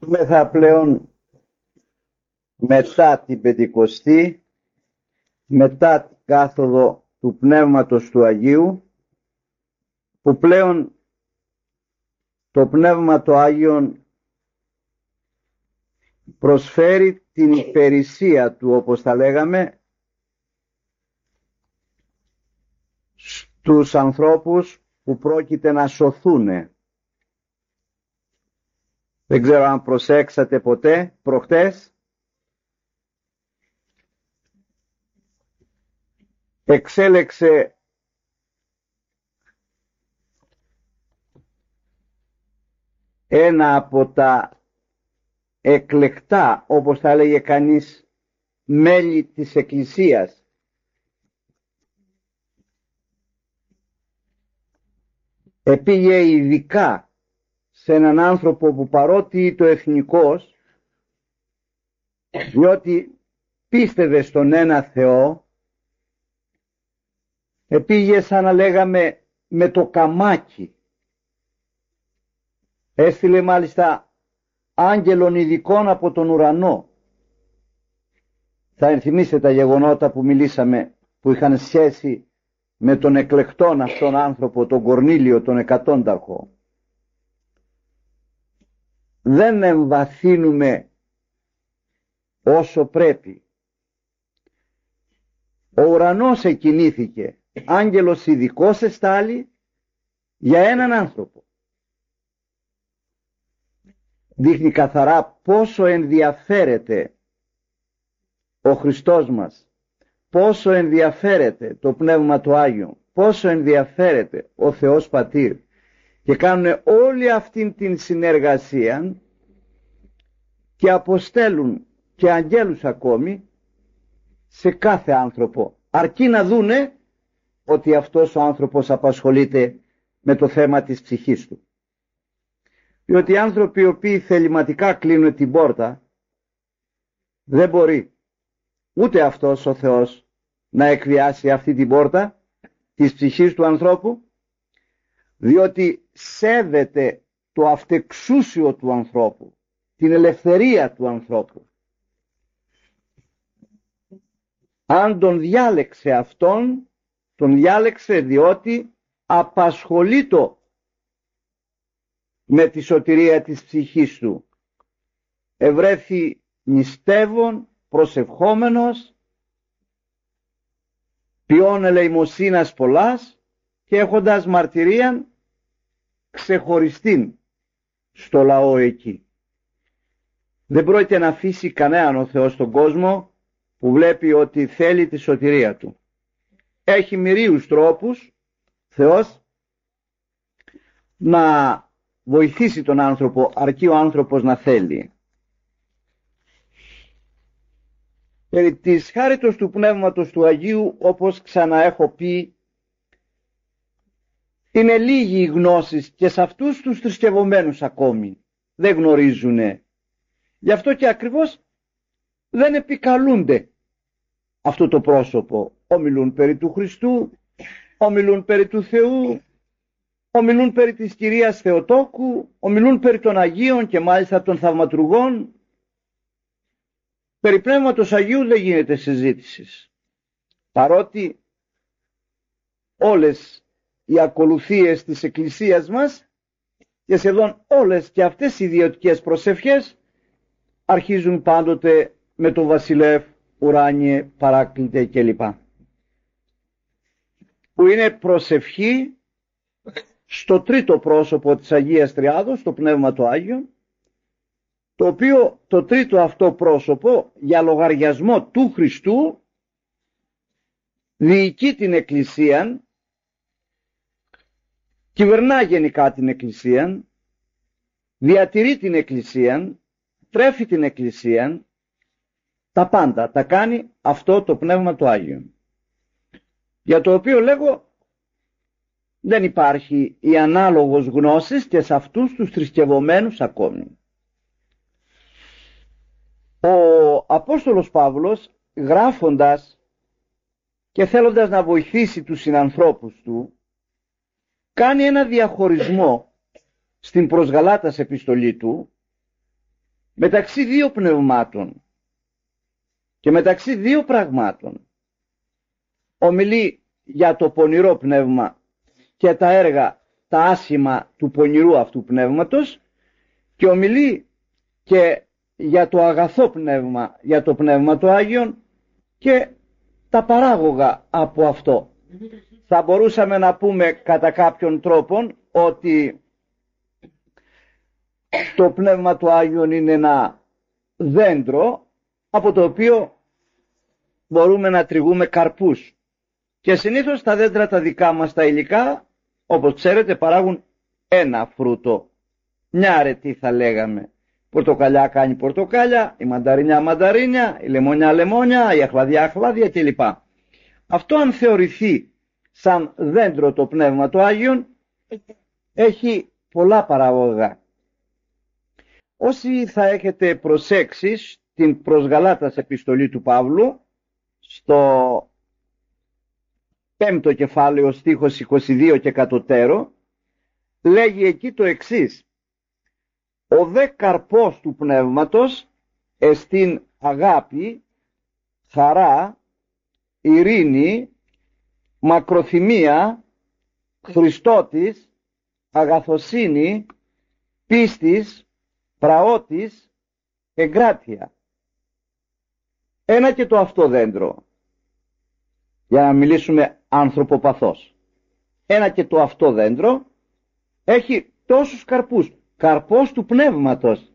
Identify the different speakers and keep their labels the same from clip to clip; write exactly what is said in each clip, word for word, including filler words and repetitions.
Speaker 1: Μεθα πλέον μετά την Πεντηκοστή, μετά την κάθοδο του Πνεύματος του Αγίου, που πλέον το Πνεύμα το Άγιον προσφέρει την υπηρεσία του, όπως τα λέγαμε, στους ανθρώπους που πρόκειται να σωθούνε. Δεν ξέρω αν προσέξατε ποτέ, προχτές, εξέλεξε ένα από τα εκλεκτά, όπως θα έλεγε κανείς, μέλη της Εκκλησίας. Επήγε ειδικά σε έναν άνθρωπο που παρότι το εθνικός, διότι πίστευε στον ένα Θεό, επήγε σαν να λέγαμε με το καμάκι. Έστειλε μάλιστα άγγελων ειδικών από τον ουρανό. Θα ενθυμίσετε τα γεγονότα που μιλήσαμε, που είχαν σχέση με τον εκλεκτόν αυτόν άνθρωπο, τον Κορνήλιο, τον εκατόνταρχο. Δεν εμβαθύνουμε όσο πρέπει. Ο ουρανός εκκινήθηκε, άγγελος ειδικός εστάλει για έναν άνθρωπο. Δείχνει καθαρά πόσο ενδιαφέρεται ο Χριστός μας, πόσο ενδιαφέρεται το Πνεύμα του Άγιο, πόσο ενδιαφέρεται ο Θεός Πατήρ, και κάνουν όλη αυτήν την συνεργασία και αποστέλουν και αγγέλους ακόμη σε κάθε άνθρωπο, αρκεί να δούνε ότι αυτός ο άνθρωπος απασχολείται με το θέμα της ψυχής του. Διότι οι άνθρωποι οι οποίοι θεληματικά κλείνουν την πόρτα, δεν μπορεί ούτε αυτός ο Θεός να εκβιάσει αυτή την πόρτα της ψυχής του ανθρώπου, διότι σέβεται το αυτεξούσιο του ανθρώπου, την ελευθερία του ανθρώπου. Αν τον διάλεξε αυτόν, τον διάλεξε διότι απασχολείτο με τη σωτηρία της ψυχής του. Ευρέθη νηστεύων, προσευχόμενος, ποιών ελεημοσύνας πολλάς και έχοντας μαρτυρίαν ξεχωριστήν στο λαό εκεί. Δεν πρόκειται να αφήσει κανέναν ο Θεός στον κόσμο που βλέπει ότι θέλει τη σωτηρία του. Έχει μυρίους τρόπους Θεός να βοηθήσει τον άνθρωπο, αρκεί ο άνθρωπος να θέλει. Περί της χάριτος του Πνεύματος του Αγίου, όπως ξαναέχω πει, είναι λίγοι οι γνώσεις και σε αυτούς τους θρησκευωμένους ακόμη δεν γνωρίζουνε. Γι' αυτό και ακριβώς δεν επικαλούνται αυτό το πρόσωπο. Ομιλούν περί του Χριστού, ομιλούν περί του Θεού, ομιλούν περί της Κυρίας Θεοτόκου, ομιλούν περί των Αγίων και μάλιστα των θαυματουργών. Περί Πνεύματος Αγίου δεν γίνεται συζήτηση. Παρότι όλες οι ακολουθίες της Εκκλησίας μας και σχεδόν όλες και αυτές οι ιδιωτικές προσευχές αρχίζουν πάντοτε με το Βασιλεύ, Ουράνιε, Παράκλητε κλπ. Που είναι προσευχή στο τρίτο πρόσωπο της Αγίας Τριάδος, το Πνεύμα το Άγιο, το οποίο το τρίτο αυτό πρόσωπο για λογαριασμό του Χριστού διοικεί την Εκκλησία, κυβερνά γενικά την Εκκλησία, διατηρεί την Εκκλησία, τρέφει την Εκκλησία, τα πάντα τα κάνει αυτό το Πνεύμα το Άγιο, για το οποίο λέγω δεν υπάρχει η ανάλογος γνώσης και σε αυτούς τους θρησκευωμένους ακόμη. Ο Απόστολος Παύλος, γράφοντας και θέλοντας να βοηθήσει τους συνανθρώπους του, κάνει ένα διαχωρισμό στην προς Γαλάτας επιστολή του μεταξύ δύο πνευμάτων και μεταξύ δύο πραγμάτων. Ομιλεί για το πονηρό πνεύμα και τα έργα, τα άσχημα του πονηρού αυτού πνεύματος, και ομιλεί και για το αγαθό πνεύμα, για το πνεύμα του Άγιον και τα παράγωγα από αυτό. Θα μπορούσαμε να πούμε κατά κάποιον τρόπον ότι το πνεύμα του Άγιον είναι ένα δέντρο από το οποίο μπορούμε να τριγούμε καρπούς. Και συνήθως τα δέντρα τα δικά μας τα υλικά, όπως ξέρετε, παράγουν ένα φρούτο. Μια αρετή θα λέγαμε. Πορτοκαλιά κάνει πορτοκάλια, η μανταρίνια μανταρίνια, η λεμόνια λεμόνια, η αχλαδιά αχλάδια κλπ. Αυτό, αν θεωρηθεί σαν δέντρο το πνεύμα του Άγιον, έχει πολλά παραγωγά. Όσοι θα έχετε προσέξει στην προς Γαλάτας επιστολή του Παύλου, στο πέμπτο κεφάλαιο στίχος είκοσι δύο και κατωτέρω, λέγει εκεί το εξής: ο δε καρπός του πνεύματος εστίν αγάπη, χαρά, ειρήνη, μακροθυμία, Χριστότης, αγαθοσύνη, πίστης, πραότης, εγκράτεια. Ένα και το αυτό δέντρο, για να μιλήσουμε ανθρωποπαθώς. Ένα και το αυτό δέντρο έχει τόσους καρπούς. Καρπός του πνεύματος.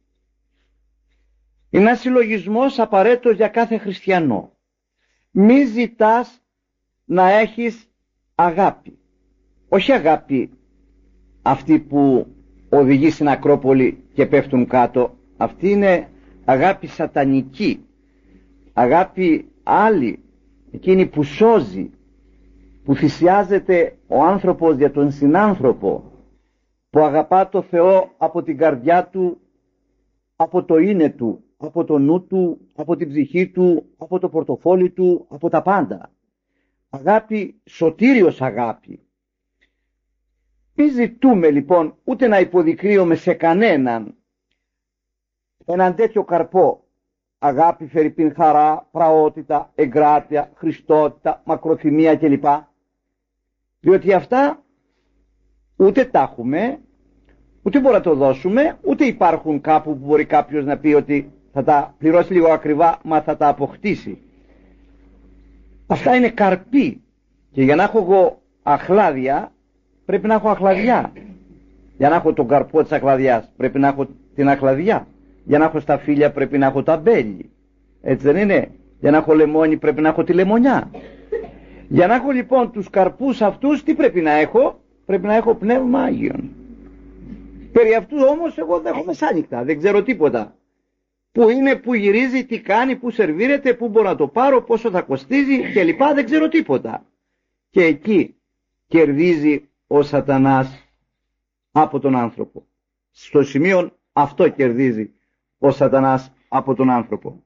Speaker 1: Είναι ένας συλλογισμός απαραίτητος για κάθε χριστιανό. Μη ζητάς να έχεις αγάπη. Όχι αγάπη αυτή που οδηγεί στην Ακρόπολη και πέφτουν κάτω. Αυτή είναι αγάπη σατανική. Αγάπη άλλη. Εκείνη που σώζει. Που θυσιάζεται ο άνθρωπος για τον συνάνθρωπο. Που αγαπά το Θεό από την καρδιά του, από το είναι του, από το νου του, από την ψυχή του, από το πορτοφόλι του, από τα πάντα. Αγάπη, σωτήριος αγάπη. Μη ζητούμε λοιπόν ούτε να υποδεικνύουμε σε κανέναν έναν τέτοιο καρπό. Αγάπη, φερειπίν, χαρά, πραότητα, εγκράτεια, χριστότητα, μακροθυμία κλπ. Διότι αυτά ούτε τα έχουμε, ούτε μπορούμε να το δώσουμε, ούτε υπάρχουν κάπου που μπορεί κάποιος να πει ότι θα τα πληρώσει λίγο ακριβά, μα θα τα αποκτήσει. Αυτά είναι καρποί. Και για να έχω εγώ αχλάδια, πρέπει να έχω αχλαδιά. Για να έχω τον καρπό της αχλαδιάς, πρέπει να έχω την αχλαδιά. Για να έχω σταφύλια, πρέπει να έχω τα μπέλη. Έτσι δεν είναι? Για να έχω λεμόνι, πρέπει να έχω τη λεμονιά. Για να έχω λοιπόν τους καρπούς αυτούς, τι πρέπει να έχω? Πρέπει να έχω πνεύμα Άγιον. Περί αυτού όμως εγώ δεν έχω μεσάνυχτα, δεν ξέρω τίποτα. Πού είναι, πού γυρίζει, τι κάνει, πού σερβίρεται, πού μπορώ να το πάρω, πόσο θα κοστίζει κλπ. Δεν ξέρω τίποτα. Και εκεί κερδίζει ο σατανάς από τον άνθρωπο. Στο σημείο αυτό κερδίζει ο σατανάς από τον άνθρωπο.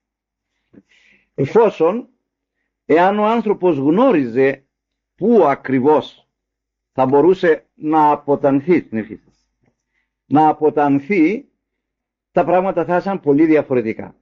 Speaker 1: Εφόσον, εάν ο άνθρωπος γνώριζε πού ακριβώς θα μπορούσε να αποτανθεί στην ευχή σας, να αποτανθεί, τα πράγματα θα ήταν πολύ διαφορετικά.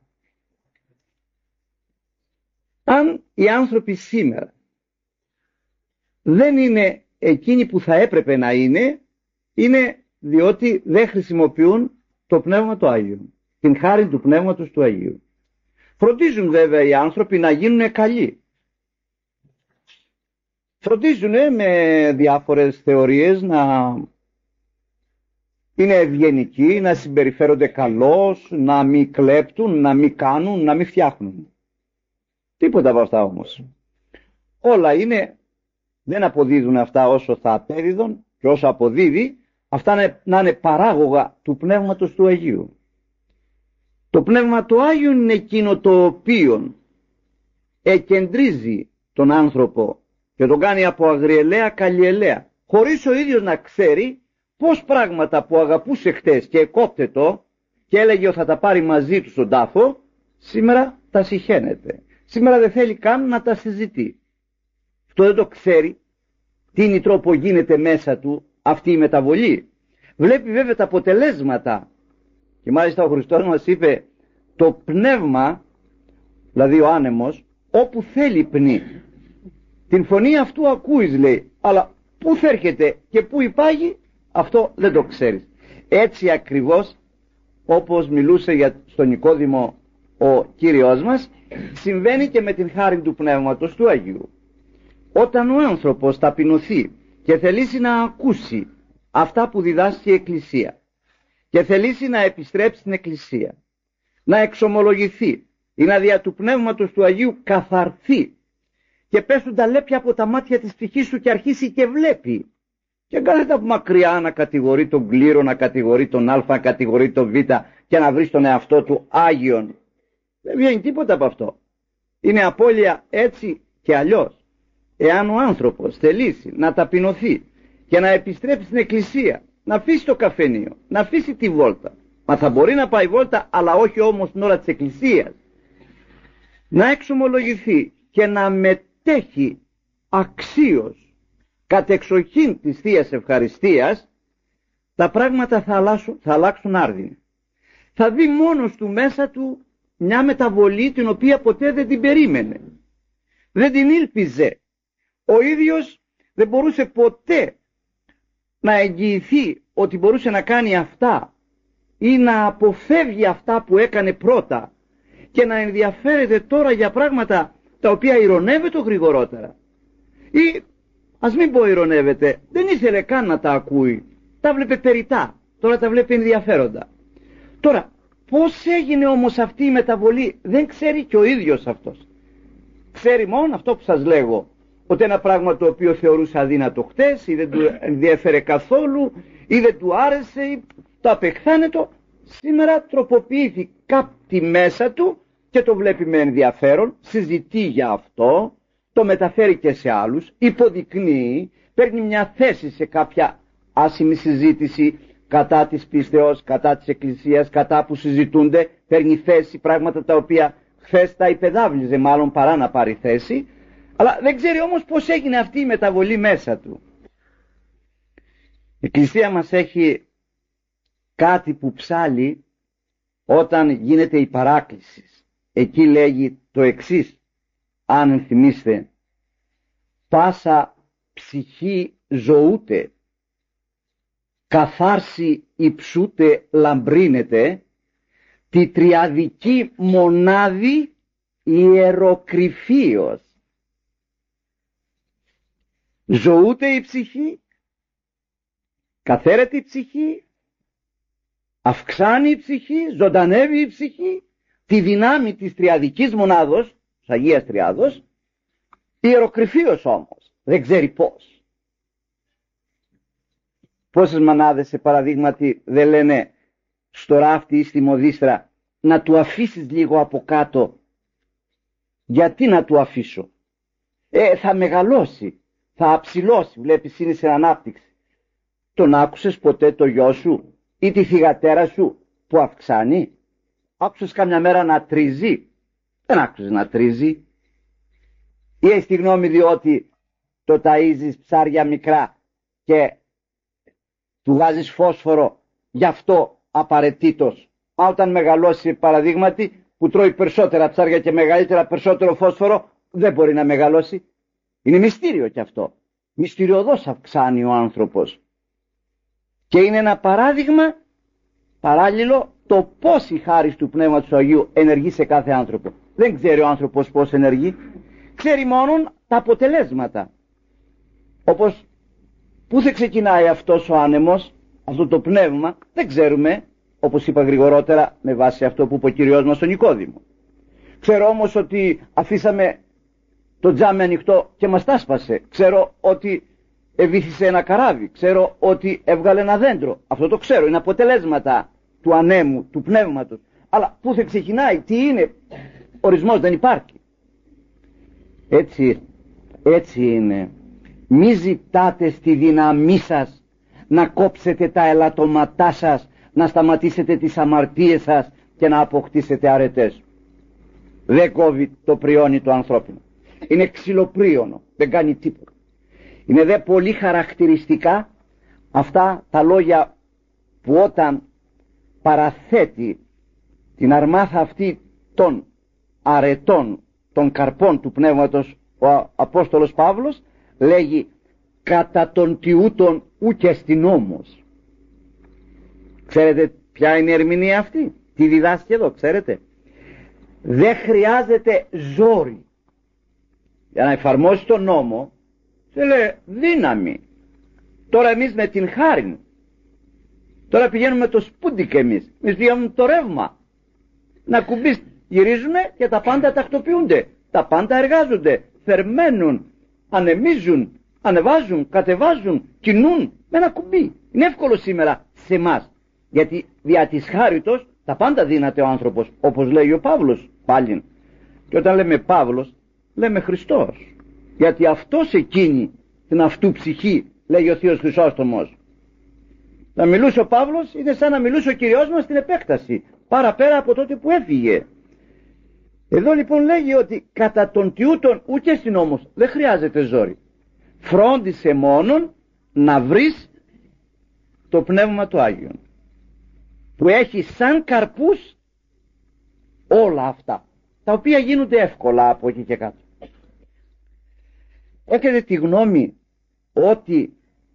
Speaker 1: Αν οι άνθρωποι σήμερα δεν είναι εκείνοι που θα έπρεπε να είναι, είναι διότι δεν χρησιμοποιούν το Πνεύμα του Άγιου, την χάρη του Πνεύματος του Αγίου. Φροντίζουν βέβαια οι άνθρωποι να γίνουν καλοί. Φροντίζουν με διάφορες θεωρίες να είναι ευγενικοί, να συμπεριφέρονται καλώς, να μην κλέπτουν, να μην κάνουν, να μην φτιάχνουν. Τίποτα από αυτά όμως. Όλα είναι, δεν αποδίδουν αυτά όσο θα απέδιδον, και όσο αποδίδει, αυτά να είναι παράγωγα του Πνεύματος του Αγίου. Το Πνεύμα του Άγιου είναι εκείνο το οποίο εκεντρίζει τον άνθρωπο και τον κάνει από αγριελαία καλλιελαία, χωρίς ο ίδιος να ξέρει πως πράγματα που αγαπούσε χτες και εκόπτετο και έλεγε ότι θα τα πάρει μαζί του στον τάφο, σήμερα τα συχαίνεται. Σήμερα δεν θέλει καν να τα συζητεί. Αυτό δεν το ξέρει. Τι είναι τρόπο γίνεται μέσα του αυτή η μεταβολή. Βλέπει βέβαια τα αποτελέσματα Και μάλιστα ο Χριστός μας είπε, το πνεύμα, δηλαδή ο άνεμος, όπου θέλει πνί. Την φωνή αυτού ακούεις, λέει, αλλά πού θα έρχεται και πού υπάγει, αυτό δεν το ξέρεις. Έτσι ακριβώς όπως μιλούσε για στον Νικόδημο ο Κύριος μας, συμβαίνει και με την χάρη του Πνεύματος του Αγίου. Όταν ο άνθρωπος ταπεινωθεί και θελήσει να ακούσει αυτά που διδάσκει η Εκκλησία και θελήσει να επιστρέψει στην Εκκλησία, να εξομολογηθεί ή να δια του Πνεύματος του Αγίου καθαρθεί και πέσουν τα λέπια από τα μάτια της ψυχής του και αρχίσει και βλέπει, και κάθεται από μακριά να κατηγορεί τον κλήρο, να κατηγορεί τον Α, να κατηγορεί τον Β και να βρει στον εαυτό του Άγιον, δεν βγαίνει τίποτα από αυτό. Είναι απώλεια έτσι και αλλιώς. Εάν ο άνθρωπος θελήσει να ταπεινωθεί και να επιστρέψει στην Εκκλησία, να αφήσει το καφενείο, να αφήσει τη βόλτα, μα θα μπορεί να πάει βόλτα, αλλά όχι όμως την ώρα της Εκκλησίας, να εξομολογηθεί και να μετέχει αξίως κατεξοχήν της Θείας Ευχαριστίας, τα πράγματα θα αλλάξουν, θα αλλάξουν άρδινα. Θα δει μόνος του μέσα του μια μεταβολή την οποία ποτέ δεν την περίμενε, δεν την ήλπιζε. Ο ίδιος δεν μπορούσε ποτέ να εγγυηθεί ότι μπορούσε να κάνει αυτά ή να αποφεύγει αυτά που έκανε πρώτα και να ενδιαφέρεται τώρα για πράγματα τα οποία ειρωνεύεται γρηγορότερα, ή ας μην πω ειρωνεύεται, δεν ήθελε καν να τα ακούει, τα βλέπε περιτά, τώρα τα βλέπει ενδιαφέροντα. Τώρα πώς έγινε όμως αυτή η μεταβολή δεν ξέρει και ο ίδιος αυτός. Ξέρει μόνο αυτό που σας λέγω, ότι ένα πράγμα το οποίο θεωρούσε αδύνατο χτες ή δεν του ενδιαφέρε καθόλου ή δεν του άρεσε ή το απεχθάνετο, σήμερα τροποποιήθη κάτι μέσα του και το βλέπει με ενδιαφέρον, συζητεί για αυτό, το μεταφέρει και σε άλλους, υποδεικνύει, παίρνει μια θέση σε κάποια άσημη συζήτηση κατά της πίστεως, κατά της Εκκλησίας, κατά που συζητούνται, παίρνει θέση, πράγματα τα οποία χθες τα υπεδάβλιζε μάλλον παρά να πάρει θέση, αλλά δεν ξέρει όμως πώς έγινε αυτή η μεταβολή μέσα του. Η Εκκλησία μας έχει κάτι που ψάλλει όταν γίνεται η παράκληση. Εκεί λέγει το εξής, αν θυμίστε, πάσα ψυχή ζωούται, καθάρση υψούται λαμπρύνεται, τη τριαδική μονάδη ιεροκρυφίως. Ζωούται η ψυχή, καθαίρεται η ψυχή, αυξάνει η ψυχή, ζωντανεύει η ψυχή, τη δυνάμει της τριαδικής μονάδος, της Αγίας Τριάδος, ιεροκρυφίως όμως, δεν ξέρει πώς. Πόσες μανάδες σε παραδείγματι δεν λένε στο ράφτη ή στη μοδίστρα να του αφήσεις λίγο από κάτω. Γιατί να του αφήσω? Ε, θα μεγαλώσει, θα αψηλώσει, βλέπεις είναι σε ανάπτυξη. Τον άκουσες ποτέ το γιο σου ή τη θυγατέρα σου που αυξάνει? Άκουσες κάμια μέρα να τρίζει? Δεν άκουσες να τρίζει. Ή έχεις τη γνώμη διότι το ταΐζεις ψάρια μικρά και του βάζεις φόσφορο, γι' αυτό απαραίτητος. Μα όταν μεγαλώσει παραδείγματι που τρώει περισσότερα ψάρια και μεγαλύτερα περισσότερο φόσφορο, δεν μπορεί να μεγαλώσει. Είναι μυστήριο κι αυτό. Μυστηριωδώς αυξάνει ο άνθρωπος. Και είναι ένα παράδειγμα παράλληλο το πώς η χάρις του Πνεύματος του Αγίου ενεργεί σε κάθε άνθρωπο. Δεν ξέρει ο άνθρωπος πώς ενεργεί, ξέρει μόνο τα αποτελέσματα. Όπως πού θα ξεκινάει αυτός ο άνεμος, αυτό το πνεύμα, δεν ξέρουμε, όπως είπα γρηγορότερα με βάση αυτό που είπε ο Κύριος μας στον Νικόδημο. Ξέρω όμως ότι αφήσαμε το τζάμι ανοιχτό και μας τα σπάσε. Ξέρω ότι ευήθησε ένα καράβι, ξέρω ότι έβγαλε ένα δέντρο. Αυτό το ξέρω, είναι αποτελέσματα του ανέμου, του πνεύματος. Αλλά πού θα ξεκινάει, τι είναι, ορισμός δεν υπάρχει. Έτσι, έτσι είναι. Μη ζητάτε στη δύναμή σας να κόψετε τα ελαττωματά σας, να σταματήσετε τις αμαρτίες σας και να αποκτήσετε αρετές. Δεν κόβει το πριόνι του ανθρώπινου. Είναι ξυλοπρίωνο, δεν κάνει τίποτα. Είναι δε πολύ χαρακτηριστικά αυτά τα λόγια που όταν παραθέτει την αρμάθα αυτή των αρετών, των καρπών του Πνεύματος, ο Απόστολος Παύλος λέγει κατά των τιούτων ούκε στην νόμος. Ξέρετε ποια είναι η ερμηνεία αυτή, τι διδάσκει εδώ, ξέρετε? Δεν χρειάζεται ζόρι για να εφαρμόσει τον νόμο, σε λέει δύναμη. Τώρα εμείς με την χάριν, τώρα πηγαίνουμε το σπούντικ, εμείς εμείς πηγαίνουμε το ρεύμα, να κουμπείς, γυρίζουμε και τα πάντα τακτοποιούνται, τα πάντα εργάζονται, θερμαίνουν, ανεμίζουν, ανεβάζουν, κατεβάζουν, κινούν με ένα κουμπί. Είναι εύκολο σήμερα σε εμάς, γιατί δια της χάριτος τα πάντα δύναται ο άνθρωπος, όπως λέει ο Παύλος πάλι. Και όταν λέμε Παύλος, λέμε Χριστός, γιατί αυτός εκείνη την αυτού ψυχή, λέγει ο Θείος Χρυσόστομος. Να μιλούσε ο Παύλος είναι σαν να μιλούσε ο Κυριός μας στην επέκταση, παραπέρα από τότε που έφυγε. Εδώ λοιπόν λέγει ότι κατά των τιούτων ούτε στην νόμος δεν χρειάζεται ζόρι. Φρόντισε μόνον να βρεις το Πνεύμα του Άγιον, που έχει σαν καρπούς όλα αυτά, τα οποία γίνονται εύκολα από εκεί και κάτω. Έχετε τη γνώμη ότι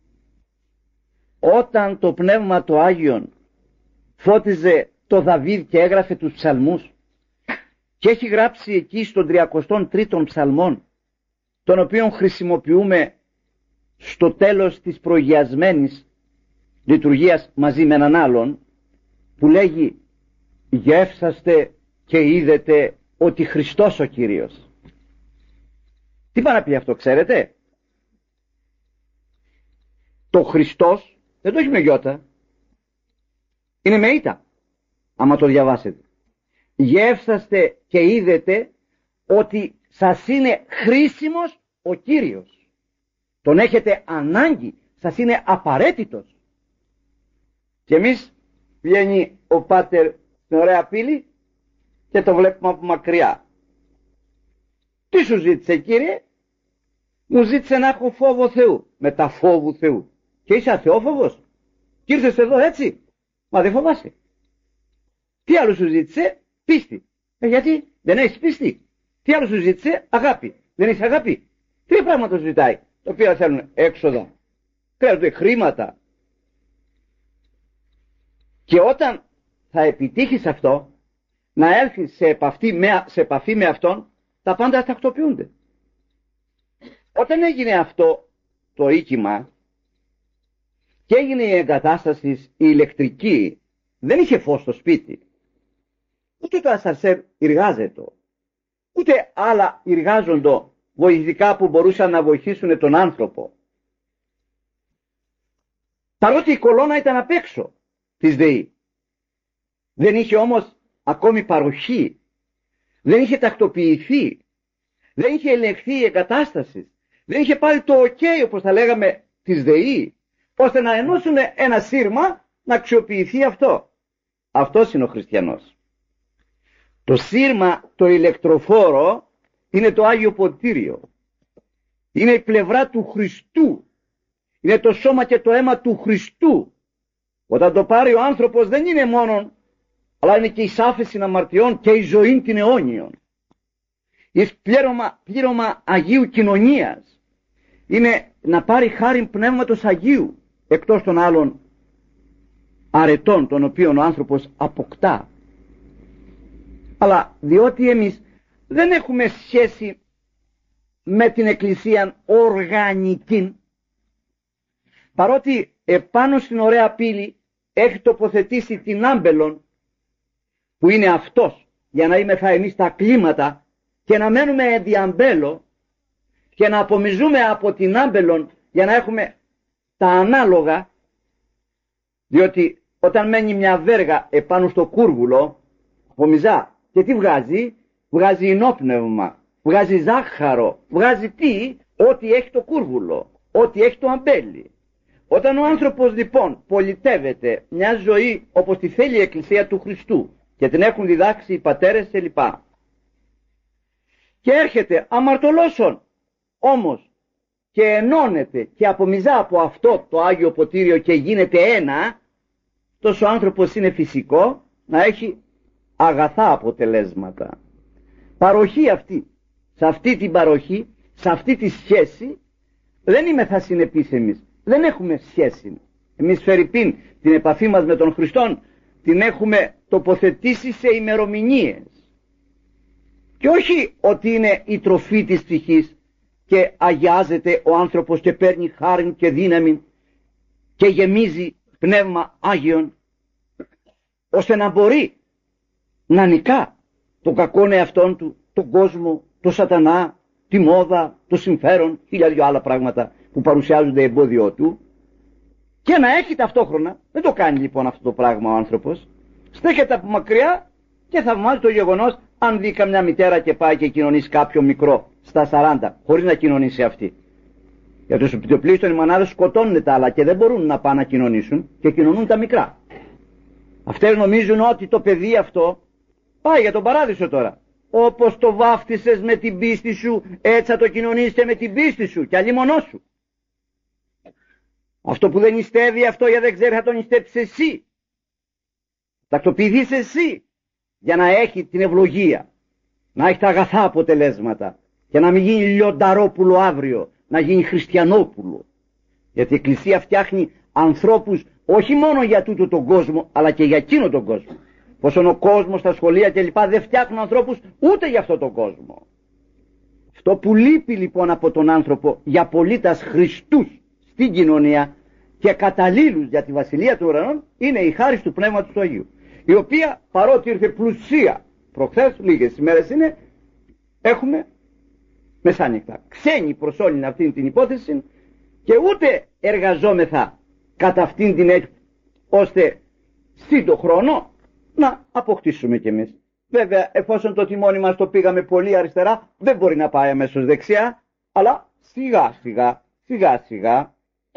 Speaker 1: όταν το Πνεύμα του Άγιον φώτιζε το Δαβίδ και έγραφε τους ψαλμούς, και έχει γράψει εκεί στον τριακοστό τρίτο ψαλμόν, τον οποίον χρησιμοποιούμε στο τέλος της προηγιασμένης λειτουργίας μαζί με έναν άλλον, που λέγει γεύσαστε και είδετε ότι Χριστός ο Κύριος. Τι πάει να πει αυτό, ξέρετε? Το Χριστός δεν το έχει με γιώτα, είναι με ήτα, άμα το διαβάσετε. Γεύσαστε και είδετε ότι σας είναι χρήσιμος ο Κύριος. Τον έχετε ανάγκη, σας είναι απαραίτητος. Και εμείς βγαίνει ο Πάτερ στην ωραία πύλη και το βλέπουμε από μακριά. Τι σου ζήτησε, Κύριε? Μου ζήτησε να έχω φόβο Θεού. Μετά φόβου Θεού. Και είσαι αθεόφοβος και ήρθες εδώ έτσι? Μα δεν φοβάσαι. Τι άλλο σου ζήτησε? Πίστη. Ε, γιατί δεν έχεις πίστη? Τι άλλο σου ζήτησε? Αγάπη. Δεν έχεις αγάπη. Τι πράγματα σου ζητάει, τα οποία θέλουν έξοδα, χρειάζονται χρήματα. Και όταν θα επιτύχεις αυτό, να έρθεις σε επαφή με, σε επαφή με αυτόν, τα πάντα τακτοποιούνται. Όταν έγινε αυτό το οίκημα και έγινε η εγκατάσταση η ηλεκτρική, δεν είχε φως στο σπίτι. Ούτε το ασανσέρ εργάζεται, ούτε άλλα εργάζονται βοηθητικά που μπορούσαν να βοηθήσουν τον άνθρωπο. Παρότι η κολόνα ήταν απ' έξω της ΔΕΗ, δεν είχε όμως ακόμη παροχή, δεν είχε τακτοποιηθεί, δεν είχε ελεγχθεί η εγκατάσταση, δεν είχε πάρει το ok, όπως θα λέγαμε, της ΔΕΗ, ώστε να ενώσουν ένα σύρμα να αξιοποιηθεί αυτό. Αυτός είναι ο χριστιανός. Το σύρμα, το ηλεκτροφόρο, είναι το Άγιο Ποτήριο. Είναι η πλευρά του Χριστού. Είναι το σώμα και το αίμα του Χριστού. Όταν το πάρει ο άνθρωπος δεν είναι μόνον, αλλά είναι και η σάφεση αμαρτιών και η ζωή την αιώνιον. Είναι πλήρωμα, πλήρωμα Αγίου κοινωνίας. Είναι να πάρει χάριν Πνεύματος Αγίου, εκτός των άλλων αρετών, των οποίων ο άνθρωπος αποκτά. Αλλά διότι εμείς δεν έχουμε σχέση με την Εκκλησία οργανική, παρότι επάνω στην ωραία πύλη έχει τοποθετήσει την άμπελον, που είναι αυτός, για να είμεθα εμείς τα κλίματα και να μένουμε διαμπέλο και να απομυζούμε από την άμπελον για να έχουμε τα ανάλογα, διότι όταν μένει μια βέργα επάνω στο κούρβουλο, απομυζά. Και τι βγάζει? Βγάζει ενόπνευμα, βγάζει ζάχαρο, βγάζει τι? Ό,τι έχει το κούρβουλο, ό,τι έχει το αμπέλι. Όταν ο άνθρωπος λοιπόν πολιτεύεται μια ζωή όπως τη θέλει η Εκκλησία του Χριστού και την έχουν διδάξει οι πατέρες κλπ, και έρχεται αμαρτωλώσον όμως και ενώνεται και απομυζά από αυτό το Άγιο Ποτήριο και γίνεται ένα, τόσο ο άνθρωπος είναι φυσικό να έχει αγαθά αποτελέσματα. Παροχή αυτή, σε αυτή την παροχή, σε αυτή τη σχέση, δεν είμαι θα συνεπείς εμείς. Δεν έχουμε σχέση. Εμείς φερειπίν την επαφή μας με τον Χριστόν την έχουμε τοποθετήσει σε ημερομηνίες. Και όχι ότι είναι η τροφή της ψυχής και αγιάζεται ο άνθρωπος και παίρνει χάριν και δύναμη και γεμίζει πνεύμα Άγιον, ώστε να μπορεί να νικά το κακόν εαυτόν του, τον κόσμο, το σατανά, τη μόδα, το συμφέρον, χίλια δυο άλλα πράγματα που παρουσιάζονται εμπόδιό του, και να έχει ταυτόχρονα, δεν το κάνει λοιπόν αυτό το πράγμα ο άνθρωπος, στέκεται από μακριά και θαυμάζει το γεγονός αν δει καμιά μητέρα και πάει και κοινωνήσει κάποιο μικρό στα σαράντα χωρίς να κοινωνήσει αυτή. Για τους επιτοπλίστων οι μανάδες σκοτώνουν τα άλλα και δεν μπορούν να πάνε να κοινωνήσουν και κοινωνούν τα μικρά. Αυτές νομίζουν ότι το παιδί αυτό πάει για τον παράδεισο τώρα. Όπως το βάφτισες με την πίστη σου, έτσι θα το κοινωνήσεις και με την πίστη σου και αλλήμονό σου. Αυτό που δεν νηστεύει, αυτό για δεν ξέρει θα το νηστέψεις εσύ. Τακτοποιηθείς εσύ για να έχει την ευλογία, να έχει τα αγαθά αποτελέσματα και να μην γίνει λιονταρόπουλο αύριο, να γίνει χριστιανόπουλο. Γιατί η Εκκλησία φτιάχνει ανθρώπους όχι μόνο για τούτο τον κόσμο, αλλά και για εκείνο τον κόσμο. Πόσον ο κόσμος, τα σχολεία κλπ. Δεν φτιάχνουν ανθρώπους ούτε για αυτόν τον κόσμο. Αυτό που λείπει λοιπόν από τον άνθρωπο για πολίτας Χριστούς στην κοινωνία και καταλήλους για τη Βασιλεία των Ουρανών είναι η χάρις του Πνεύματος του Αγίου, η οποία παρότι ήρθε πλουσία προχθές, λίγες ημέρες είναι, έχουμε μεσάνυχτα. Ξένοι προς όλη αυτήν την υπόθεση και ούτε εργαζόμεθα κατά αυτήν την έτσι ώστε σύντο χρόνο να αποκτήσουμε κι εμείς. Βέβαια, εφόσον το τιμόνι μας το πήγαμε πολύ αριστερά, δεν μπορεί να πάει αμέσως δεξιά, αλλά σιγά σιγά, σιγά σιγά,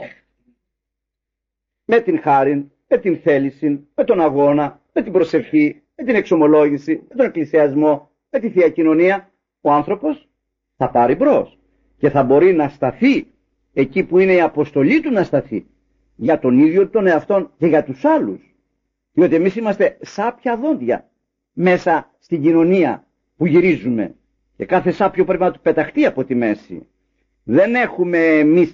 Speaker 1: με την χάριν, με την θέληση, με τον αγώνα, με την προσευχή, με την εξομολόγηση, με τον εκκλησιασμό, με τη Θεία Κοινωνία, ο άνθρωπος θα πάρει μπρος και θα μπορεί να σταθεί εκεί που είναι η αποστολή του να σταθεί, για τον ίδιο τον εαυτόν και για τους άλλους. Διότι εμείς είμαστε σάπια δόντια μέσα στην κοινωνία που γυρίζουμε και κάθε σάπιο πρέπει να του πεταχτεί από τη μέση. Δεν έχουμε εμείς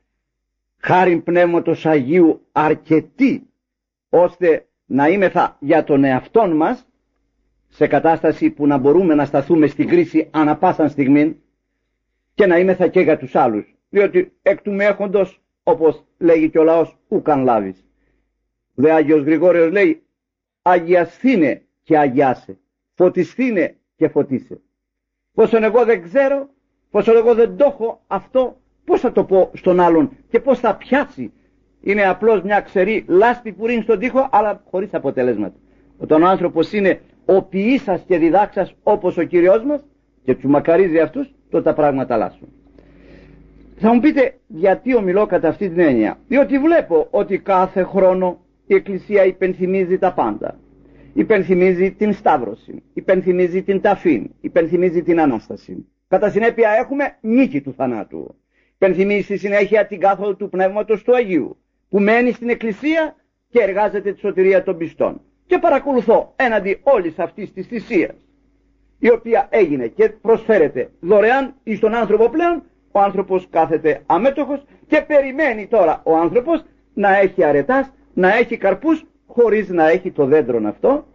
Speaker 1: χάριν Πνεύματος Αγίου αρκετοί ώστε να είμεθα για τον εαυτόν μας σε κατάσταση που να μπορούμε να σταθούμε στην κρίση ανά πάσαν στιγμή και να είμεθα και για τους άλλους. Διότι εκ του μέχοντος, όπως λέγει και ο λαός, ούκαν λάβεις. Δε Άγιος Γρηγόριος λέει, αγιασθήνε και αγιάσε, φωτισθήνε και φωτίσε. Πόσον εγώ δεν ξέρω, πόσον εγώ δεν το έχω αυτό, πώς θα το πω στον άλλον και πώς θα πιάσει. Είναι απλώς μια ξερή λάσπη που ρίνει στον τοίχο, αλλά χωρίς αποτελέσματα. Όταν ο άνθρωπος είναι ο ποιήσας και διδάξας όπως ο Κύριος μας και τους μακαρίζει αυτούς, τότε τα πράγματα αλλάσουν. Θα μου πείτε γιατί ομιλώ κατά αυτή την έννοια. Διότι βλέπω ότι κάθε χρόνο η Εκκλησία υπενθυμίζει τα πάντα. Υπενθυμίζει την Σταύρωση, υπενθυμίζει την Ταφήν, υπενθυμίζει την Ανάσταση. Κατά συνέπεια έχουμε νίκη του θανάτου. Υπενθυμίζει στη συνέχεια την κάθοδο του Πνεύματος του Αγίου, που μένει στην Εκκλησία και εργάζεται τη σωτηρία των πιστών. Και παρακολουθώ έναντι όλης αυτής της θυσίας, η οποία έγινε και προσφέρεται δωρεάν εις τον άνθρωπο πλέον, ο άνθρωπος κάθεται αμέτωχος και περιμένει τώρα ο άνθρωπος να έχει αρετάς, να έχει καρπούς, χωρίς να έχει το δέντρο αυτό.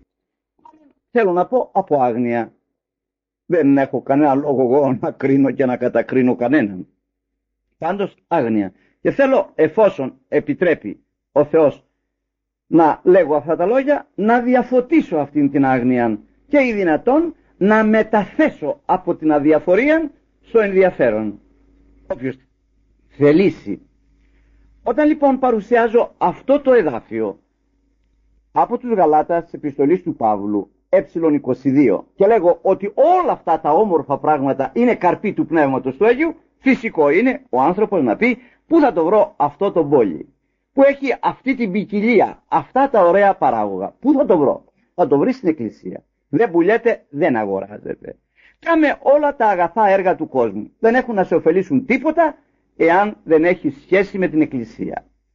Speaker 1: Θέλω να πω από άγνοια. Δεν έχω κανένα λόγο εγώ να κρίνω και να κατακρίνω κανέναν. Πάντως άγνοια. Και θέλω, εφόσον επιτρέπει ο Θεός να λέγω αυτά τα λόγια, να διαφωτίσω αυτήν την άγνοια και ή δυνατόν να μεταθέσω από την αδιαφορία στο ενδιαφέρον. Όποιος θελήσει. Όταν λοιπόν παρουσιάζω αυτό το εδάφιο από τους Γαλάτας της επιστολής του Παύλου ε είκοσι δύο και λέγω ότι όλα αυτά τα όμορφα πράγματα είναι καρποί του Πνεύματος του Αγίου, φυσικό είναι ο άνθρωπος να πει πού θα το βρω αυτό το πόλι που έχει αυτή την ποικιλία, αυτά τα ωραία παράγωγα, πού θα το βρω? Θα το βρει στην Εκκλησία. Δεν πουλιέται, δεν αγοράζεται. Κάμε όλα τα αγαθά έργα του κόσμου, δεν έχουν να σε ωφελήσουν τίποτα εάν δεν έχει σχέση με την Εκκλησία.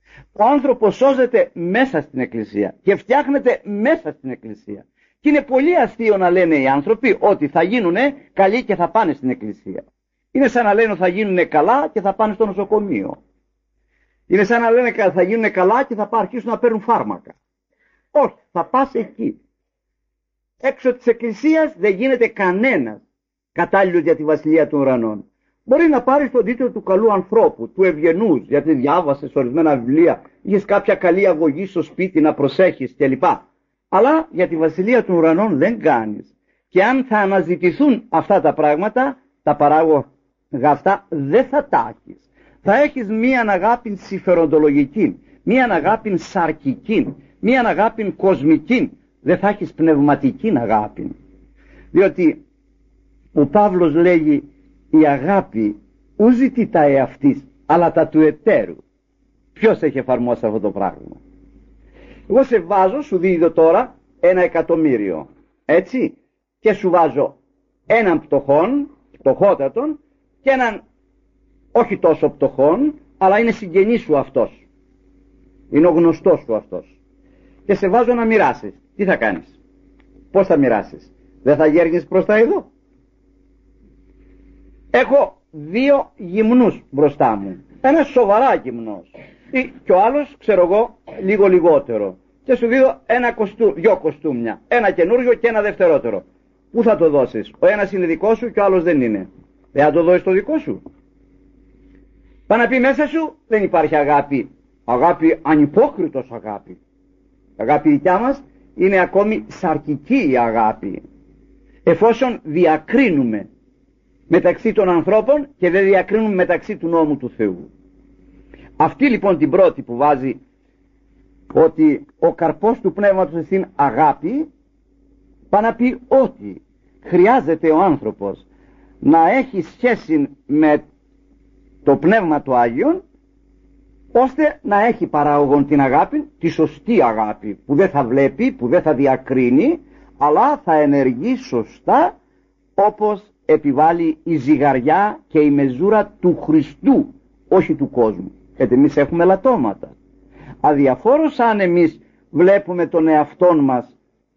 Speaker 1: Ο άνθρωπος σώζεται μέσα στην Εκκλησία και φτιάχνεται μέσα στην Εκκλησία. Και είναι πολύ αστείο να λένε οι άνθρωποι ότι θα γίνουν καλοί και θα πάνε στην Εκκλησία. Είναι σαν να λένε ότι θα γίνουν καλά και θα πάνε στο νοσοκομείο. Είναι σαν να λένε ότι θα γίνουν καλά και θα αρχίσουν να παίρνουν φάρμακα. Όχι, θα πας εκεί. Έξω της Εκκλησίας δεν γίνεται κανένας κατάλληλος για τη Βασιλεία των Ουρανών. Μπορεί να πάρεις τον τίτλο του καλού ανθρώπου, του ευγενούς, γιατί διάβασες ορισμένα βιβλία, είχες κάποια καλή αγωγή στο σπίτι να προσέχεις κλπ. Αλλά για τη Βασιλεία των Ουρανών δεν κάνεις. Και αν θα αναζητηθούν αυτά τα πράγματα, τα παράγωγα αυτά δεν θα τα έχεις. Θα έχεις μία αγάπη συμφεροντολογική, μία αγάπη σαρκική, μία αγάπη κοσμική. Δεν θα έχεις πνευματική αγάπη. Διότι ο Παύλος λέγει η αγάπη ου ζητεί τα εαυτής, αλλά τα του εταίρου. Ποιος έχει εφαρμόσει αυτό το πράγμα? Εγώ σε βάζω, σου δίδω τώρα ένα εκατομμύριο, έτσι, και σου βάζω έναν πτωχόν, πτωχότατον, και έναν όχι τόσο πτωχόν, αλλά είναι συγγενής σου αυτός. Είναι ο γνωστός σου αυτός. Και σε βάζω να μοιράσεις. Τι θα κάνεις? Πώς θα μοιράσεις? Δεν θα γέρνεις προς τα εδώ? Έχω δύο γυμνούς μπροστά μου. Ένας σοβαρά γυμνός και ο άλλος, ξέρω εγώ, λίγο λιγότερο. Και σου δίνω ένα κοστού, δυο κοστούμια. Ένα καινούριο και ένα δευτερότερο. Πού θα το δώσεις? Ο ένας είναι δικό σου και ο άλλος δεν είναι. Δεν θα το δώσεις το δικό σου? Πάει να πει μέσα σου δεν υπάρχει αγάπη. Αγάπη, ανυπόκριτος αγάπη. Η αγάπη δικιά μας είναι ακόμη σαρκική η αγάπη. Εφόσον διακρίνουμε μεταξύ των ανθρώπων και δεν διακρίνουμε μεταξύ του νόμου του Θεού. Αυτή λοιπόν την πρώτη που βάζει ότι ο καρπός του πνεύματος στην αγάπη, πάει να πει ότι χρειάζεται ο άνθρωπος να έχει σχέση με το πνεύμα του Άγιον, ώστε να έχει παράγωγον την αγάπη, τη σωστή αγάπη που δεν θα βλέπει, που δεν θα διακρίνει, αλλά θα ενεργεί σωστά όπως επιβάλλει η ζυγαριά και η μεζούρα του Χριστού, όχι του κόσμου. Γιατί εμείς έχουμε λατώματα. Αδιαφόρως αν εμείς βλέπουμε τον εαυτόν μας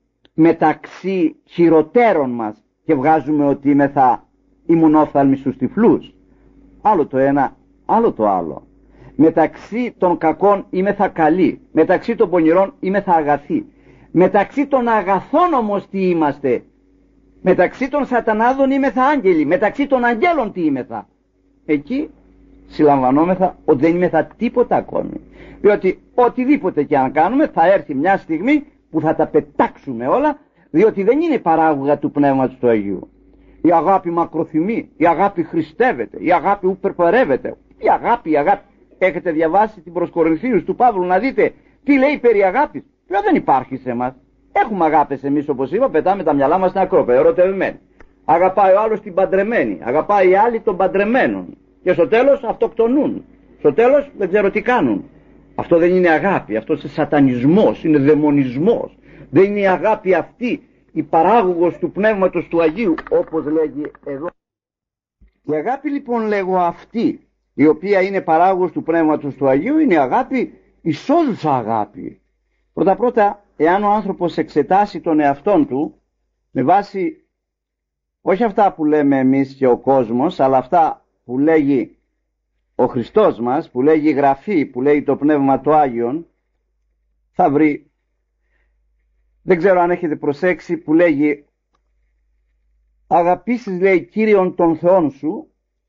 Speaker 1: μεταξύ χειροτέρων μας και βγάζουμε ότι είμαι θα ημουνόφθαλμοι στους τυφλούς. Άλλο το ένα, άλλο το άλλο. Μεταξύ των κακών είμαι θα καλοί, μεταξύ των πονηρών είμαι θα αγαθοί. Μεταξύ των αγαθών όμως τι είμαστε? Μεταξύ των σατανάδων είμαι θα άγγελοι, μεταξύ των αγγέλων τι είμαι θα? Εκεί συλλαμβανόμεθα ότι δεν είμαι θα τίποτα ακόμη. Διότι οτιδήποτε και αν κάνουμε θα έρθει μια στιγμή που θα τα πετάξουμε όλα, διότι δεν είναι παράγωγα του Πνεύματος του Αγίου. Η αγάπη μακροθυμεί, η αγάπη χριστεύεται, η αγάπη ουπερπαρεύεται. Η αγάπη, η αγάπη. Έχετε διαβάσει την προς Κορινθίους του Παύλου να δείτε τι λέει περί αγάπης? Ποιο δεν υπάρχει σε εμάς. Έχουμε αγάπες εμείς, όπως είπα, πετάμε τα μυαλά μας στην ακρόπαιο, ερωτευμένοι. Αγαπάει ο άλλος την παντρεμένη, αγαπάει οι άλλοι των παντρεμένων. Και στο τέλος αυτοκτονούν. Στο τέλος δεν ξέρω τι κάνουν. Αυτό δεν είναι αγάπη, αυτό είναι σατανισμός, είναι δαιμονισμός. Δεν είναι η αγάπη αυτή η παράγωγος του Πνεύματος του Αγίου, όπως λέγει εδώ. Η αγάπη λοιπόν λέγω αυτή, η οποία είναι παράγωγος του Πνεύματος του Αγίου, είναι η αγάπη, εισόδουσα αγάπη. Πρώτα πρώτα, εάν ο άνθρωπος εξετάσει τον εαυτόν του με βάση όχι αυτά που λέμε εμείς και ο κόσμος, αλλά αυτά που λέγει ο Χριστός μας, που λέγει η Γραφή, που λέγει το Πνεύμα του Άγιον, θα βρει, δεν ξέρω αν έχετε προσέξει, που λέγει αγαπήσεις, λέει, Κύριον των Θεών σου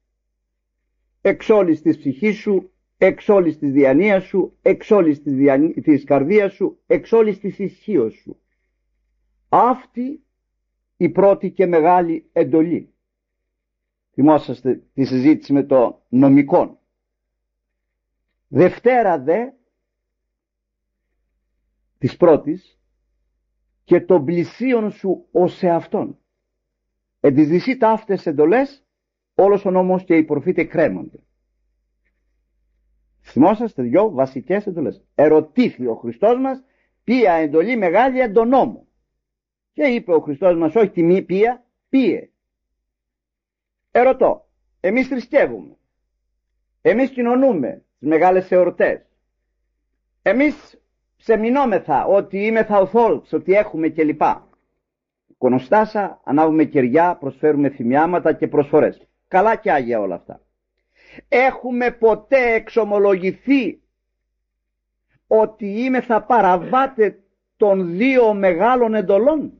Speaker 1: εξ όλης της ψυχής σου, εξ όλης της διανοίας σου, εξ όλης της, διαν... της καρδίας σου, εξ όλης της ισχύως σου. Αυτή η πρώτη και μεγάλη εντολή. Θυμόσαστε τη συζήτηση με το νομικό. Δευτέρα δε της πρώτης και των πλησίων σου ως εαυτόν. Εν τις δυσίτα αυτές εντολές όλος ο νόμος και οι προφήτε κρέμονται. Θυμόσαστε δυο βασικές εντολές. Ερωτήθη ο Χριστός μας ποια εντολή μεγάλη εν τον νόμο. Και είπε ο Χριστός μας όχι τη μη ποια, ποίε. Ερωτώ, εμείς θρησκεύουμε, εμείς κοινωνούμε τις μεγάλες εορτές, Εμείς σεμινόμεθα ότι είμεθα ορθόδοξοι, ότι έχουμε κλπ. Κονοστάσα, ανάβουμε κεριά, προσφέρουμε θυμιάματα και προσφορές. Καλά και άγια όλα αυτά. Έχουμε ποτέ εξομολογηθεί ότι είμεθα παραβάτε των δύο μεγάλων εντολών?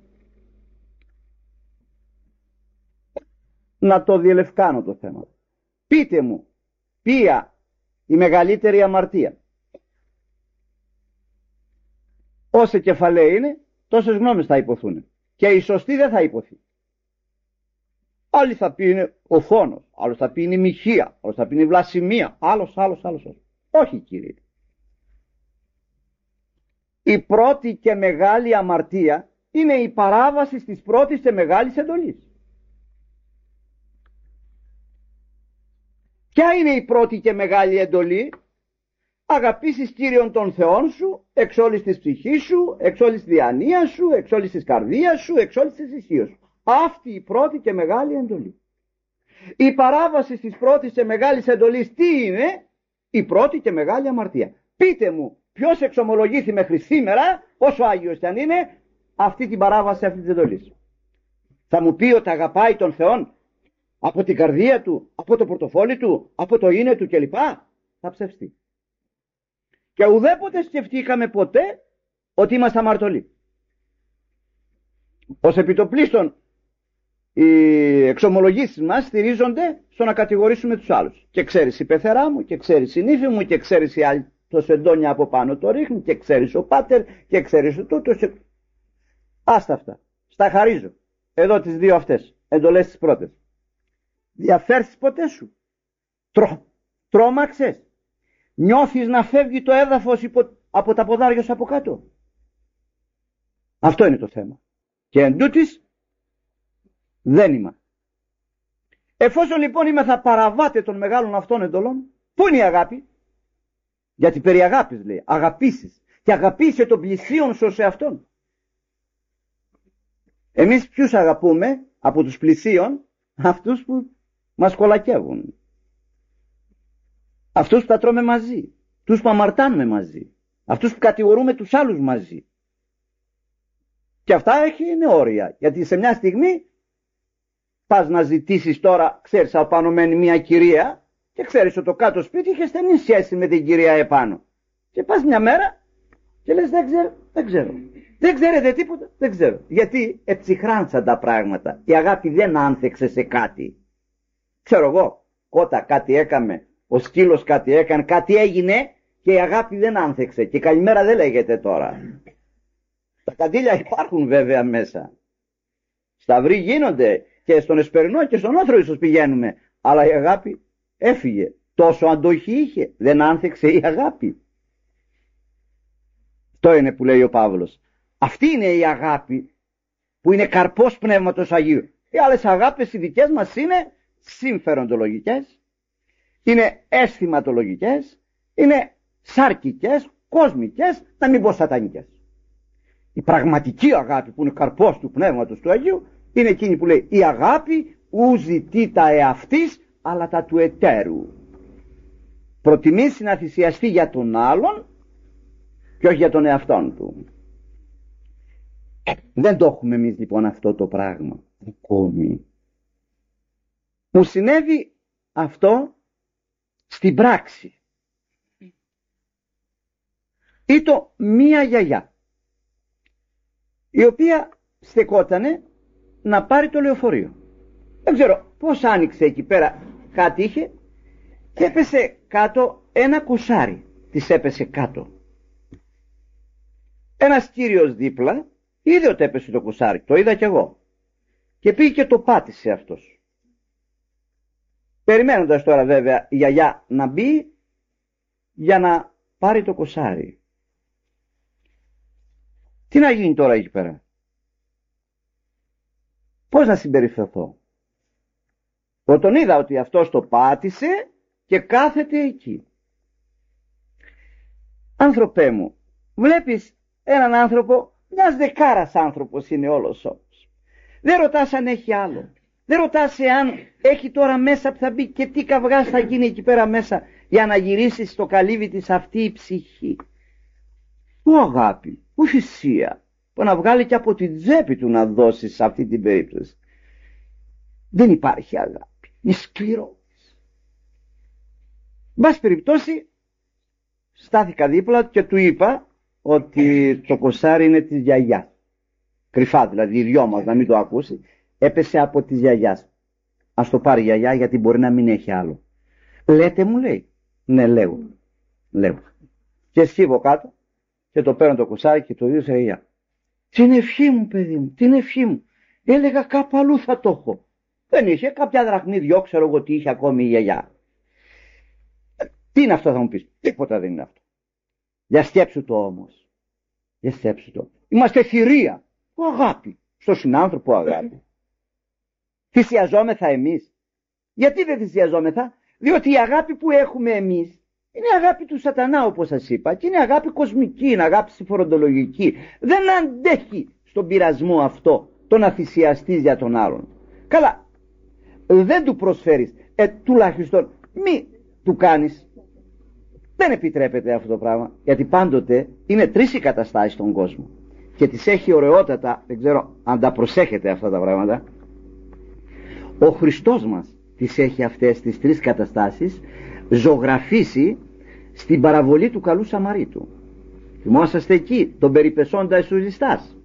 Speaker 1: Να το διελευκάνω το θέμα. Πείτε μου, ποια η μεγαλύτερη αμαρτία? Όσε κεφαλαίοι είναι, τόσες γνώμες θα υποθούν. Και η σωστή δεν θα υποθεί. Άλλοι θα πει είναι ο φόνος, άλλος θα πει είναι η μοιχεία, άλλος θα πει είναι η βλασιμία, άλλος, άλλος, άλλος, άλλος. Όχι, κύριε. Η πρώτη και μεγάλη αμαρτία είναι η παράβαση της πρώτης και μεγάλης εντολής. Ποια είναι η πρώτη και μεγάλη εντολή? Αγαπήσεις Κύριον τον Θεόν σου εξ όλης της ψυχής σου, εξ όλης της διανοίας σου, εξ όλης της καρδίας σου, εξ όλης της ισχύως σου. Αυτή η πρώτη και μεγάλη εντολή. Η παράβαση της πρώτης και μεγάλης εντολής τι είναι? Η πρώτη και μεγάλη αμαρτία. Πείτε μου, ποιος εξομολογήθη μέχρι σήμερα, όσο Άγιος κι αν είναι, αυτή την παράβαση αυτή της εντολής? Θα μου πει ότι αγαπάει τον Θεόν από την καρδία του, από το πορτοφόλι του, από το είναι του κλπ. Θα ψευστεί. Και ουδέποτε σκεφτήκαμε ποτέ ότι είμαστε αμαρτωλοί. Ως επιτοπλίστων οι εξομολογήσεις μας στηρίζονται στο να κατηγορήσουμε τους άλλους. Και ξέρεις η πεθερά μου, και ξέρεις η νύφη μου, και ξέρεις η άλλη το σεντόνια από πάνω το ρίχνει, και ξέρεις ο πάτερ, και ξέρεις ο τούτος. Και... Άστα αυτά. Στα χαρίζω. Εδώ τις δύο αυτές εντολές τις πρώτες. Διαφέρσεις ποτέ σου? Τρώ. Τρόμαξες? Νιώθεις να φεύγει το έδαφος υπό, από τα ποδάρια σου από κάτω? Αυτό είναι το θέμα. Και εν τούτης δεν είμαι. Εφόσον λοιπόν είμαι θα παραβάτε των μεγάλων αυτών εντολών, πού είναι η αγάπη? Γιατί περί αγάπης λέει, αγαπήσεις. Και αγαπήσε τον πλησίον σου σε αυτόν. Εμείς ποιους αγαπούμε από τους πλησίον? Αυτούς που μας κολακεύουν. Αυτούς που τα τρώμε μαζί. Τους που αμαρτάνουμε μαζί. Αυτούς που κατηγορούμε τους άλλους μαζί. Και αυτά έχει είναι όρια. Γιατί σε μια στιγμή πας να ζητήσεις τώρα, ξέρεις απάνω μένει μια κυρία και ξέρεις ότι το κάτω σπίτι είχε στενή σχέση με την κυρία επάνω. Και πας μια μέρα και λες δεν ξέρω, δεν ξέρω. Δεν ξέρετε τίποτα, δεν ξέρω. Γιατί εψυχράνσαν τα πράγματα. Η αγάπη δεν άνθεξε σε κάτι. Ξέρω εγώ, κότα κάτι έκαμε, ο σκύλος κάτι έκανε, κάτι έγινε και η αγάπη δεν άνθεξε. Και καλημέρα δεν λέγεται τώρα. Τα καντήλια υπάρχουν βέβαια μέσα. Σταυροί γίνονται και στον Εσπερινό και στον Όθρο ίσως πηγαίνουμε. Αλλά η αγάπη έφυγε. Τόσο αντοχή είχε. Δεν άνθεξε η αγάπη. Αυτό είναι που λέει ο Παύλος. Αυτή είναι η αγάπη που είναι καρπός Πνεύματος Αγίου. Οι άλλες αγάπες οι δικές μας είναι συμφεροντολογικές, είναι αισθηματολογικές, είναι σαρκικές, κόσμικες, να μην πω σατανικές. Η πραγματική αγάπη που είναι καρπός του Πνεύματος του Αγίου είναι εκείνη που λέει η αγάπη ου ζητεί τα εαυτής αλλά τα του εταίρου. Προτιμήσει να θυσιαστεί για τον άλλον και όχι για τον εαυτόν του. Δεν το έχουμε εμείς λοιπόν αυτό το πράγμα ακόμη. Μου συνέβη αυτό στην πράξη. Ήτο μία γιαγιά η οποία στεκότανε να πάρει το λεωφορείο. Δεν ξέρω πώς άνοιξε εκεί πέρα, κάτι είχε και έπεσε κάτω ένα κουσάρι. Της έπεσε κάτω. Ένας κύριος δίπλα είδε ότι έπεσε το κουσάρι, το είδα κι εγώ. Και πήγε και το πάτησε αυτός. Περιμένοντας τώρα βέβαια η γιαγιά να μπει για να πάρει το κουσάρι. Τι να γίνει τώρα εκεί πέρα? Πώς να συμπεριφερθώ? Όταν είδα ότι αυτός το πάτησε και κάθεται εκεί. Άνθρωπέ μου, βλέπεις έναν άνθρωπο, μιας δεκάρας άνθρωπος είναι όλος όμως. Δεν ρωτάς αν έχει άλλο. Δεν ρωτάς εάν έχει τώρα μέσα που θα μπει και τι καυγάς θα γίνει εκεί πέρα μέσα για να γυρίσει στο καλύβι της αυτή η ψυχή. Πού αγάπη, πού θυσία, που να βγάλει και από την τσέπη του να δώσει σε αυτή την περίπτωση. Δεν υπάρχει αγάπη, είναι σκληρό. Μπας περιπτώσει, στάθηκα δίπλα και του είπα ότι το κοσάρι είναι της γιαγιάς. Κρυφά δηλαδή, οι δυο μας να μην το ακούσει. Έπεσε από της γιαγιάς. Ας το πάρει η γιαγιά, γιατί μπορεί να μην έχει άλλο. Λέτε, μου λέει. Ναι, λέω. Λέω. Και σκύβω κάτω και το παίρνω το κοσάρι και το δίνω σε γιαγιά. Την ευχή μου, παιδί μου, την ευχή μου. Έλεγα κάπου αλλού θα το έχω. Δεν είχε, κάποια δραχμή, δυο, ξέρω εγώ τι είχε ακόμη η γιαγιά. Τι είναι αυτό, θα μου πεις. Τίποτα δεν είναι αυτό. Για σκέψου το όμως. Για σκέψου το. Είμαστε θηρία. Που αγάπη. Στο συνάνθρωπο αγάπη. Θυσιαζόμεθα εμείς. Γιατί δεν θυσιαζόμεθα? Διότι η αγάπη που έχουμε εμείς είναι αγάπη του σατανά, όπως σας είπα, και είναι αγάπη κοσμική, είναι αγάπη συμφοροντολογική. Δεν αντέχει στον πειρασμό αυτό το να θυσιαστείς για τον άλλον. Καλά, δεν του προσφέρεις, ε, τουλάχιστον μη του κάνεις. Δεν επιτρέπεται αυτό το πράγμα, γιατί πάντοτε είναι τρεις οι καταστάσεις στον κόσμο και τις έχει ωραιότατα, δεν ξέρω αν τα προσέχετε αυτά τα πράγματα. Ο Χριστός μας τις έχει αυτές τις τρεις καταστάσεις ζωγραφίσει στην παραβολή του καλού Σαμαρίτου. Θυμόσαστε εκεί τον περιπεσόντα εσουζιστάς.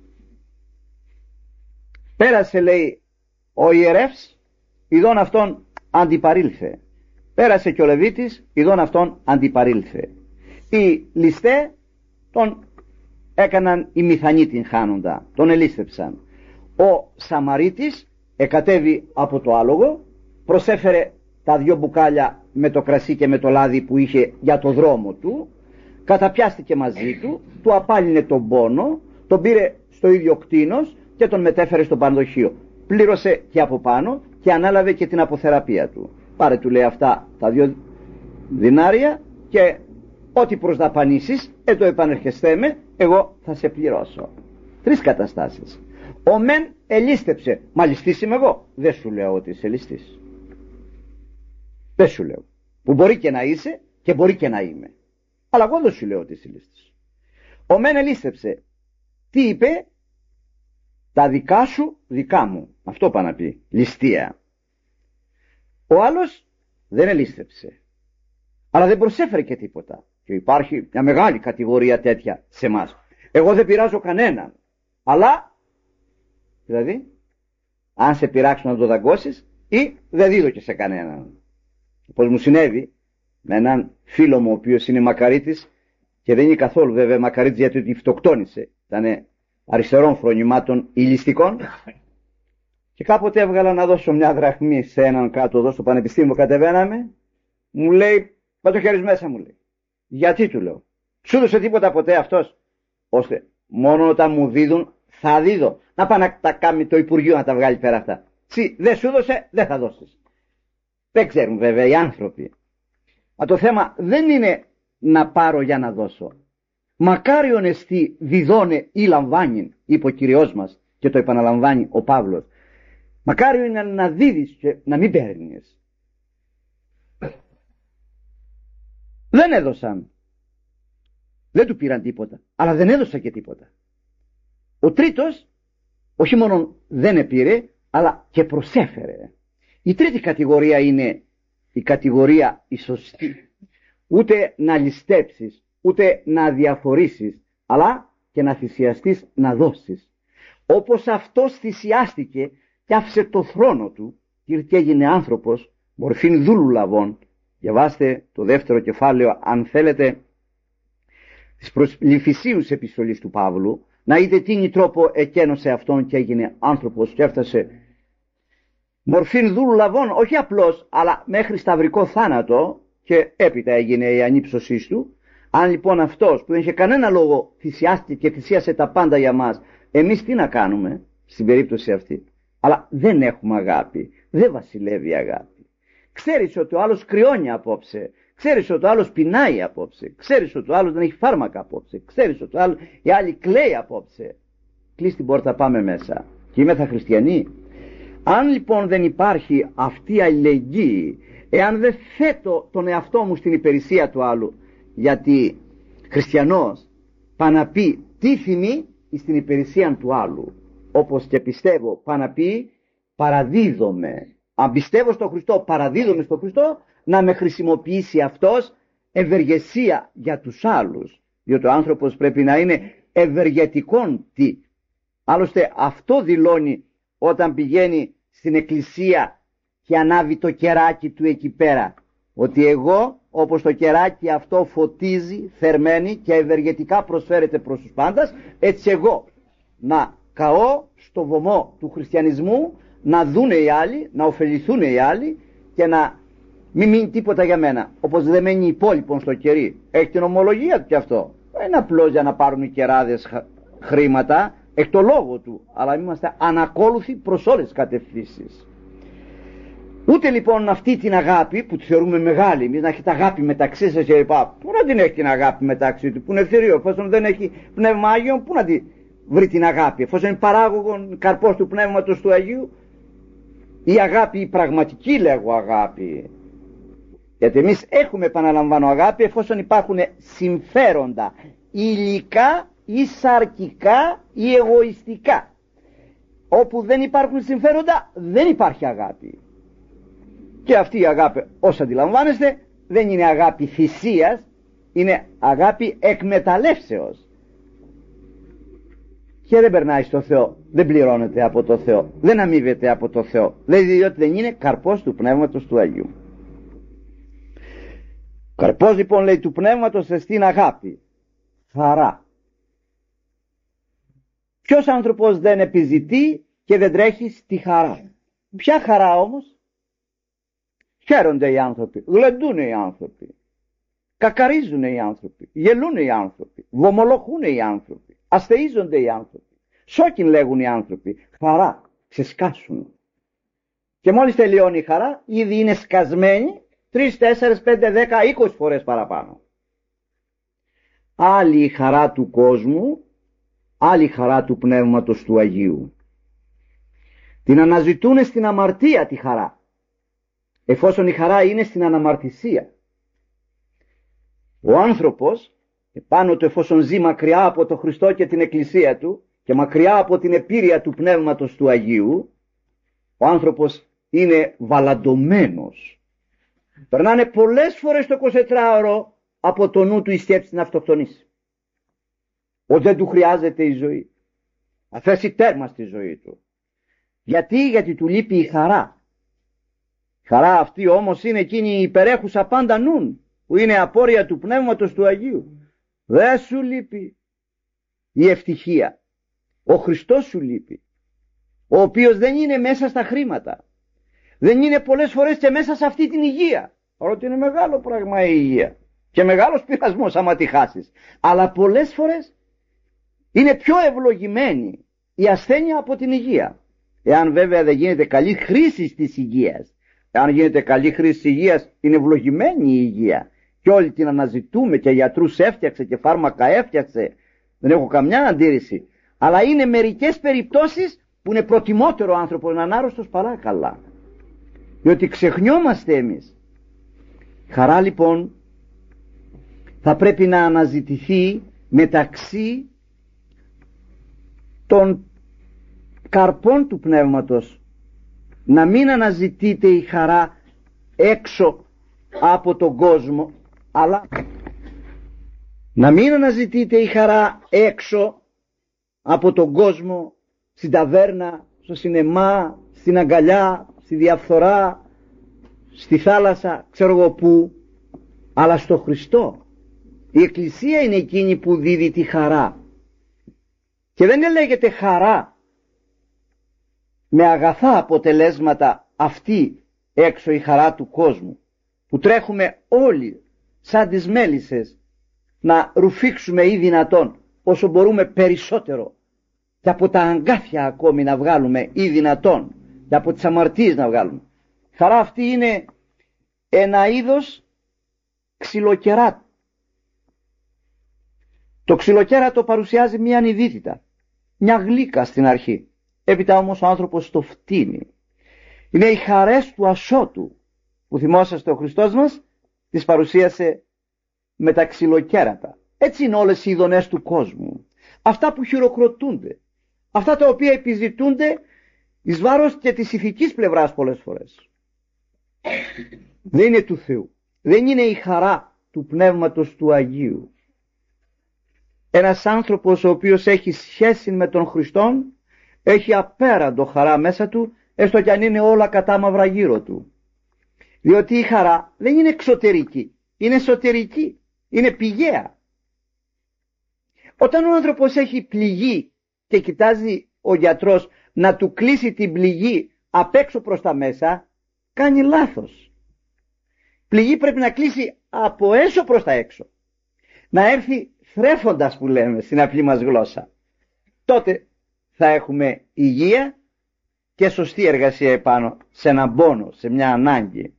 Speaker 1: Πέρασε, λέει, ο ιερεύς, ειδών αυτόν αντιπαρήλθε. Πέρασε και ο Λεβίτης, ειδών αυτόν αντιπαρήλθε. Οι ληστέ τον έκαναν οι μηθανοί την χάνοντα, τον ελίστεψαν. Ο Σαμαρίτης εκατέβη από το άλογο, προσέφερε τα δυο μπουκάλια με το κρασί και με το λάδι που είχε για το δρόμο του, καταπιάστηκε μαζί του, του απάλυνε τον πόνο, τον πήρε στο ίδιο κτίνος και τον μετέφερε στο πανδοχείο. Πλήρωσε και από πάνω και ανάλαβε και την αποθεραπεία του. Πάρε, του λέει, αυτά τα δυο δινάρια και ό,τι προσδαπανίσεις, ε το επανερχεστέ με, εγώ θα σε πληρώσω. Τρεις καταστάσεις. Ο μεν ελίστεψε. Μα ληστής είμαι εγώ? Δεν σου λέω ότι είσαι ληστής. Δεν σου λέω. Που μπορεί και να είσαι και μπορεί και να είμαι. Αλλά εγώ δεν σου λέω ότι είσαι ληστής. Ο μεν ελίστεψε. Τι είπε? Τα δικά σου δικά μου. Αυτό πάει να πει. Ληστεία. Ο άλλος δεν ελίστεψε. Αλλά δεν προσέφερε και τίποτα. Και υπάρχει μια μεγάλη κατηγορία τέτοια σε εμάς. Εγώ δεν πειράζω κανέναν. Αλλά, δηλαδή, αν σε πειράξουν να το δαγκώσεις, ή δεν δίδω και σε κανέναν. Όπως μου συνέβη με έναν φίλο μου, ο οποίος είναι μακαρίτης και δεν είναι καθόλου βέβαια μακαρίτης, γιατί την φτοκτόνησε. Ήταν αριστερών φρονημάτων ηλιστικών. Και κάποτε έβγαλα να δώσω μια δραχμή σε έναν κάτω εδώ στο πανεπιστήμιο, κατεβαίναμε. Μου λέει, πά το χέρι μέσα, μου λέει. Γιατί, του λέω. Σου έδωσε τίποτα ποτέ αυτός? Ώστε μόνο όταν μου δίδουν θα δίδω. Να πάει να τα κάνει το Υπουργείο να τα βγάλει πέρα αυτά. Τσι, δεν σου έδωσε, δεν θα δώσεις. Δεν ξέρουν βέβαια οι άνθρωποι. Μα το θέμα δεν είναι να πάρω για να δώσω. Μακάριον εστί διδώνε ή λαμβάνει, είπε ο Κυριός μας, και το επαναλαμβάνει ο Παύλος. Μακάριο είναι να δίδεις και να μην παίρνεις. Δεν έδωσαν. Δεν του πήραν τίποτα. Αλλά δεν έδωσα και τίποτα. Ο τρίτος όχι μόνο δεν επήρε, αλλά και προσέφερε. Η τρίτη κατηγορία είναι η κατηγορία η σωστή. Ούτε να ληστέψεις, ούτε να διαφορήσεις, αλλά και να θυσιαστείς να δώσεις. Όπως αυτός θυσιάστηκε και άφησε το θρόνο του και έγινε άνθρωπος, μορφήν δούλου λαβών. Διαβάστε το δεύτερο κεφάλαιο, αν θέλετε, της προσληφισίους επιστολής του Παύλου, να δείτε τι τρόπο εκένωσε αυτόν και έγινε άνθρωπος και έφτασε μορφήν δούλου λαβών, όχι απλώς, αλλά μέχρι σταυρικό θάνατο, και έπειτα έγινε η ανύψωσή του. Αν λοιπόν αυτός που δεν είχε κανένα λόγο θυσιάστηκε και θυσίασε τα πάντα για μας, εμείς τι να κάνουμε στην περίπτωση αυτή? Αλλά δεν έχουμε αγάπη, δεν βασιλεύει η αγάπη. Ξέρεις ότι ο άλλος κρυώνει απόψε, ξέρεις ότι ο άλλος πεινάει απόψε, ξέρεις ότι ο άλλος δεν έχει φάρμακα απόψε, ξέρεις ότι ο άλλος, η άλλη κλαίει απόψε. Κλείς την πόρτα, πάμε μέσα. Και είμαι θα χριστιανοί. Αν λοιπόν δεν υπάρχει αυτή η αλληλεγγύη, εάν δεν θέτω τον εαυτό μου στην υπηρεσία του άλλου, γιατί χριστιανός πάει να πει τι θυμεί στην υπηρεσία του άλλου. Όπως και πιστεύω, πάει να πει παραδίδομαι. Αν πιστεύω στον Χριστό, παραδίδομαι στον Χριστό, να με χρησιμοποιήσει αυτός ευεργεσία για τους άλλους. Διότι ο άνθρωπος πρέπει να είναι ευεργετικών τι. Άλλωστε αυτό δηλώνει όταν πηγαίνει στην εκκλησία και ανάβει το κεράκι του εκεί πέρα. Ότι εγώ, όπως το κεράκι αυτό φωτίζει, θερμαίνει και ευεργετικά προσφέρεται προς τους πάντας, έτσι εγώ να καώ στο βωμό του χριστιανισμού, να δούνε οι άλλοι, να ωφεληθούν οι άλλοι και να μην μείνει τίποτα για μένα. Όπως δεν μένει υπόλοιπον στο κερί. Έχει την ομολογία του κι αυτό. Δεν είναι απλώς για να πάρουν οι κεράδες χρήματα, εκ το λόγο του, αλλά είμαστε ανακόλουθοι προς όλες τις κατευθύνσεις. Ούτε λοιπόν αυτή την αγάπη που τη θεωρούμε μεγάλη, εμείς να έχετε αγάπη μεταξύ σας και λοιπά, πού να την έχει την αγάπη μεταξύ του, που είναι ευθύριο, εφόσον δεν έχει πνεύμα Άγιον, πού να την βρει την αγάπη, εφόσον είναι παράγωγον καρπός του πνεύματος του Αγίου. Η αγάπη, η πραγματική λέγω αγάπη, γιατί εμείς έχουμε, επαναλαμβάνω, αγάπη εφόσον υπάρχουν συμφέροντα υλικά ή σαρκικά ή εγωιστικά. Όπου δεν υπάρχουν συμφέροντα δεν υπάρχει αγάπη. Και αυτή η αγάπη, όσο αντιλαμβάνεστε, δεν είναι αγάπη θυσίας, είναι αγάπη εκμεταλλεύσεως. Και δεν περνάει στο Θεό, δεν πληρώνεται από το Θεό, δεν αμείβεται από το Θεό, διότι δεν είναι καρπός του Πνεύματος του Αγίου. Καρπός λοιπόν, λέει, του Πνεύματος εστίν αγάπη, χαρά. Ποιος άνθρωπος δεν επιζητεί και δεν τρέχει στη χαρά? Ποια χαρά όμως? Χαίρονται οι άνθρωποι, γλεντούν οι άνθρωποι, κακαρίζουν οι άνθρωποι, γελούν οι άνθρωποι, βομολοχούν οι άνθρωποι, ασθείζονται οι άνθρωποι, σόκιν λέγουν οι άνθρωποι, χαρά, ξεσκάσουν. Και μόλις τελειώνει η χαρά, ήδη είναι σκασμένοι τρεις, τέσσερις, πέντε, δέκα, είκοσι φορές παραπάνω. Άλλη η χαρά του κόσμου, άλλη η χαρά του Πνεύματος του Αγίου. Την αναζητούν στην αμαρτία τη χαρά, εφόσον η χαρά είναι στην αναμαρτησία. Ο άνθρωπος, επάνω του εφόσον ζει μακριά από τον Χριστό και την Εκκλησία του και μακριά από την επίρρεια του Πνεύματος του Αγίου, ο άνθρωπος είναι βαλαντωμένος. Περνάνε πολλές φορές το εικοσιτετράωρο από το νου του η σκέψη να αυτοκτονήσει. Ότι δεν του χρειάζεται η ζωή. Να θέσει τέρμα στη ζωή του. Γιατί, γιατί του λείπει η χαρά. Η χαρά αυτή όμως είναι εκείνη η υπερέχουσα πάντα νουν, που είναι απόρρια του Πνεύματος του Αγίου. Δεν σου λείπει η ευτυχία. Ο Χριστός σου λείπει, ο οποίος δεν είναι μέσα στα χρήματα. Δεν είναι πολλές φορές και μέσα σε αυτή την υγεία. Ότι είναι μεγάλο πράγμα η υγεία και μεγάλος πειρασμός άμα τη χάσεις. Αλλά πολλές φορές είναι πιο ευλογημένη η ασθένεια από την υγεία. Εάν βέβαια δεν γίνεται καλή χρήση της υγείας. Εάν γίνεται καλή χρήση της υγείας, είναι ευλογημένη η υγεία. Και όλοι την αναζητούμε και γιατρούς έφτιαξε και φάρμακα έφτιαξε. Δεν έχω καμιά αντίρρηση. Αλλά είναι μερικές περιπτώσεις που είναι προτιμότερο ο άνθρωπος να είναι άρρωστος παρά καλά. Διότι ξεχνιόμαστε εμείς. Χαρά λοιπόν θα πρέπει να αναζητηθεί μεταξύ των καρπών του Πνεύματος. Να μην αναζητείται η χαρά έξω από τον κόσμο, αλλά να μην αναζητείται η χαρά έξω από τον κόσμο, στην ταβέρνα, στο σινεμά, στην αγκαλιά, στη διαφθορά, στη θάλασσα, ξέρω εγώ πού, αλλά στο Χριστό. Η Εκκλησία είναι εκείνη που δίδει τη χαρά. Και δεν λέγεται χαρά με αγαθά αποτελέσματα αυτή έξω η χαρά του κόσμου, που τρέχουμε όλοι σαν τις μέλισσες να ρουφήξουμε ή δυνατόν όσο μπορούμε περισσότερο και από τα αγκάθια ακόμη να βγάλουμε ή δυνατόν και από τις αμαρτίες να βγάλουμε. Χαρά αυτή είναι ένα είδος ξυλοκεράτου. Το ξυλοκέρατο παρουσιάζει μια ανιδίτητα, μια γλύκα στην αρχή. Έπειτα όμως ο άνθρωπος το φτύνει. Είναι οι χαρές του ασώτου που θυμόσαστε ο Χριστός μας τις παρουσίασε με τα ξυλοκέρατα. Έτσι είναι όλες οι ειδονές του κόσμου. Αυτά που χειροκροτούνται, αυτά τα οποία επιζητούνται εις βάρος και της ηθικής πλευράς πολλές φορές. Δεν είναι του Θεού. Δεν είναι η χαρά του Πνεύματος του Αγίου. Ένας άνθρωπος ο οποίος έχει σχέση με τον Χριστόν έχει απέραντο χαρά μέσα του, έστω κι αν είναι όλα κατάμαυρα γύρω του. Διότι η χαρά δεν είναι εξωτερική, είναι εσωτερική, είναι πηγαία. Όταν ο άνθρωπος έχει πληγή και κοιτάζει ο γιατρός να του κλείσει την πληγή απ' έξω προς τα μέσα, κάνει λάθος. Πληγή πρέπει να κλείσει από έσω προς τα έξω. Να έρθει θρέφοντας, που λέμε στην απλή μας γλώσσα. Τότε θα έχουμε υγεία και σωστή εργασία επάνω σε έναν πόνο, σε μια ανάγκη.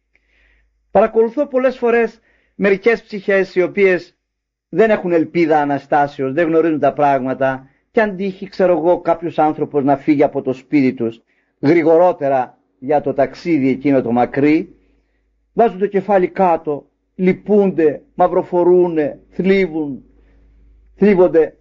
Speaker 1: Παρακολουθώ πολλές φορές μερικές ψυχές οι οποίες δεν έχουν ελπίδα αναστάσεως, δεν γνωρίζουν τα πράγματα, και αν τύχει, ξέρω εγώ, κάποιος άνθρωπος να φύγει από το σπίτι τους γρηγορότερα για το ταξίδι εκείνο το μακρύ, βάζουν το κεφάλι κάτω, λυπούνται, μαυροφορούνε, θλίβουν, θλίβονται,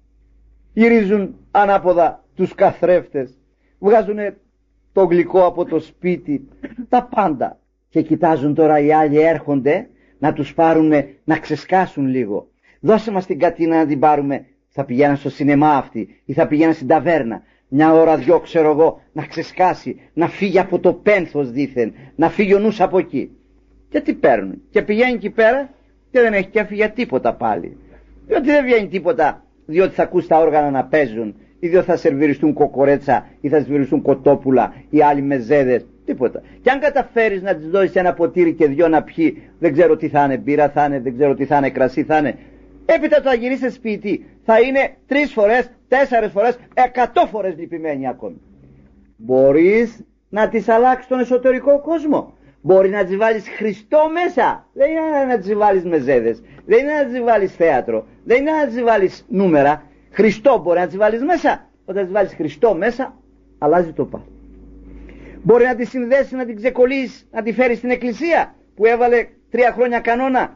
Speaker 1: γυρίζουν ανάποδα τους καθρέφτες, βγάζουν το γλυκό από το σπίτι, τα πάντα, και κοιτάζουν τώρα οι άλλοι έρχονται να τους πάρουν, να ξεσκάσουν λίγο. Δώσε μας την κατίνα να την πάρουμε. Θα πηγαίναν στο σινεμά αυτοί ή θα πηγαίναν στην ταβέρνα. Μια ώρα δυο, ξέρω εγώ, να ξεσκάσει, να φύγει από το πένθος δήθεν, να φύγει ο νους από εκεί. Και τι παίρνουν? Και πηγαίνει εκεί πέρα και δεν έχει κέφι για τίποτα πάλι. Διότι δεν βγαίνει τίποτα, διότι θα ακούς τα όργανα να παίζουν, ή διότι θα σερβιριστούν κοκορέτσα, ή θα σερβιριστούν κοτόπουλα, ή άλλοι μεζέδες. Τίποτα. Και αν καταφέρεις να της δώσεις ένα ποτήρι και δυο να πιει, δεν ξέρω τι θα είναι, μπύρα θα είναι, δεν ξέρω τι θα είναι, κρασί θα είναι. Έπειτα το θα γυρίσει σπίτι, θα είναι τρεις φορές, τέσσερις φορές, εκατό φορές λυπημένη ακόμη. Μπορείς να της αλλάξεις τον εσωτερικό κόσμο. Μπορεί να της βάλεις Χριστό μέσα. Δεν είναι να της βάλεις μεζέδες, δεν είναι να της βάλεις θέατρο, δεν είναι να της βάλεις νούμερα. Χριστό μπορεί να της βάλεις μέσα. Όταν της βάλεις Χριστό μέσα, αλλάζει το πάθο. Μπορεί να τη συνδέσει, να την ξεκολλήσει, να τη φέρει στην εκκλησία που έβαλε τρία χρόνια κανόνα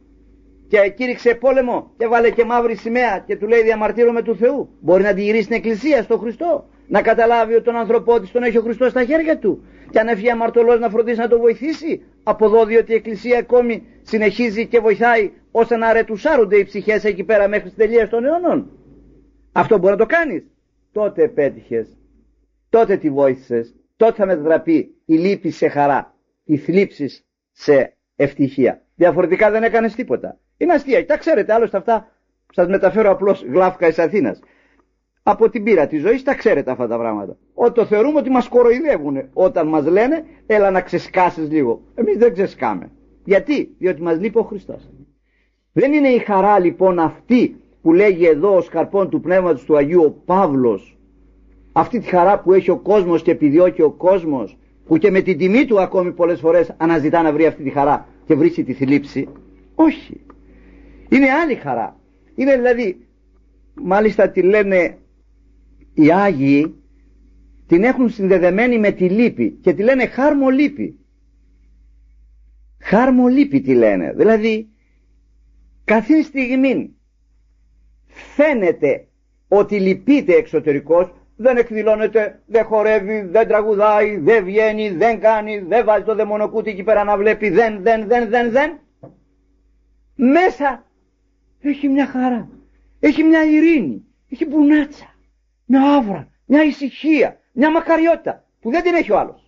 Speaker 1: και κήρυξε πόλεμο και έβαλε και μαύρη σημαία και του λέει διαμαρτύρομαι του Θεού. Μπορεί να τη γυρίσει στην εκκλησία, στον Χριστό, να καταλάβει ότι τον άνθρωπό της τον έχει ο Χριστός στα χέρια του, και αν έφυγε αμαρτωλός να φροντίσει να τον βοηθήσει. Από εδώ, διότι η εκκλησία ακόμη συνεχίζει και βοηθάει ώστε να αρετουσάρονται οι ψυχές εκεί πέρα μέχρι την τελεία των αιώνων. Αυτό μπορεί να το κάνεις. Τότε πέτυχες, τότε τη βοήθησες. Τότε θα μετατραπεί η λύπη σε χαρά, η θλίψη σε ευτυχία. Διαφορετικά δεν έκανες τίποτα. Είναι αστεία. Τα ξέρετε, άλλωστε αυτά σας μεταφέρω απλώς γλάφκα εις Αθήνας. Από την πείρα της ζωής τα ξέρετε αυτά τα πράγματα. Ότι το θεωρούμε ότι μας κοροϊδεύουν όταν μας λένε έλα να ξεσκάσεις λίγο. Εμείς δεν ξεσκάμε. Γιατί? Διότι μας λείπει ο Χριστός. Δεν είναι η χαρά λοιπόν αυτή που λέγει εδώ ο σκαρπών του Πνεύματος του Αγίου ο Παύλος, αυτή τη χαρά που έχει ο κόσμος και επιδιώκει ο κόσμος, που και με την τιμή του ακόμη πολλές φορές αναζητά να βρει αυτή τη χαρά και βρίσκει τη θλίψη. Όχι. Είναι άλλη χαρά. Είναι δηλαδή, μάλιστα τη λένε οι Άγιοι, την έχουν συνδεδεμένη με τη λύπη και τη λένε χάρμο λύπη. Χάρμο λύπη τη λένε. Δηλαδή καθήν στιγμή φαίνεται ότι λυπείται εξωτερικός, δεν εκδηλώνεται, δεν χορεύει, δεν τραγουδάει, δεν βγαίνει, δεν κάνει, δεν βάζει το δαιμονοκούτι εκεί πέρα να βλέπει, δεν, δεν, δεν, δεν, δεν. Μέσα έχει μια χαρά, έχει μια ειρήνη, έχει μπουνάτσα, μια άβρα, μια ησυχία, μια μακαριότητα που δεν την έχει ο άλλος.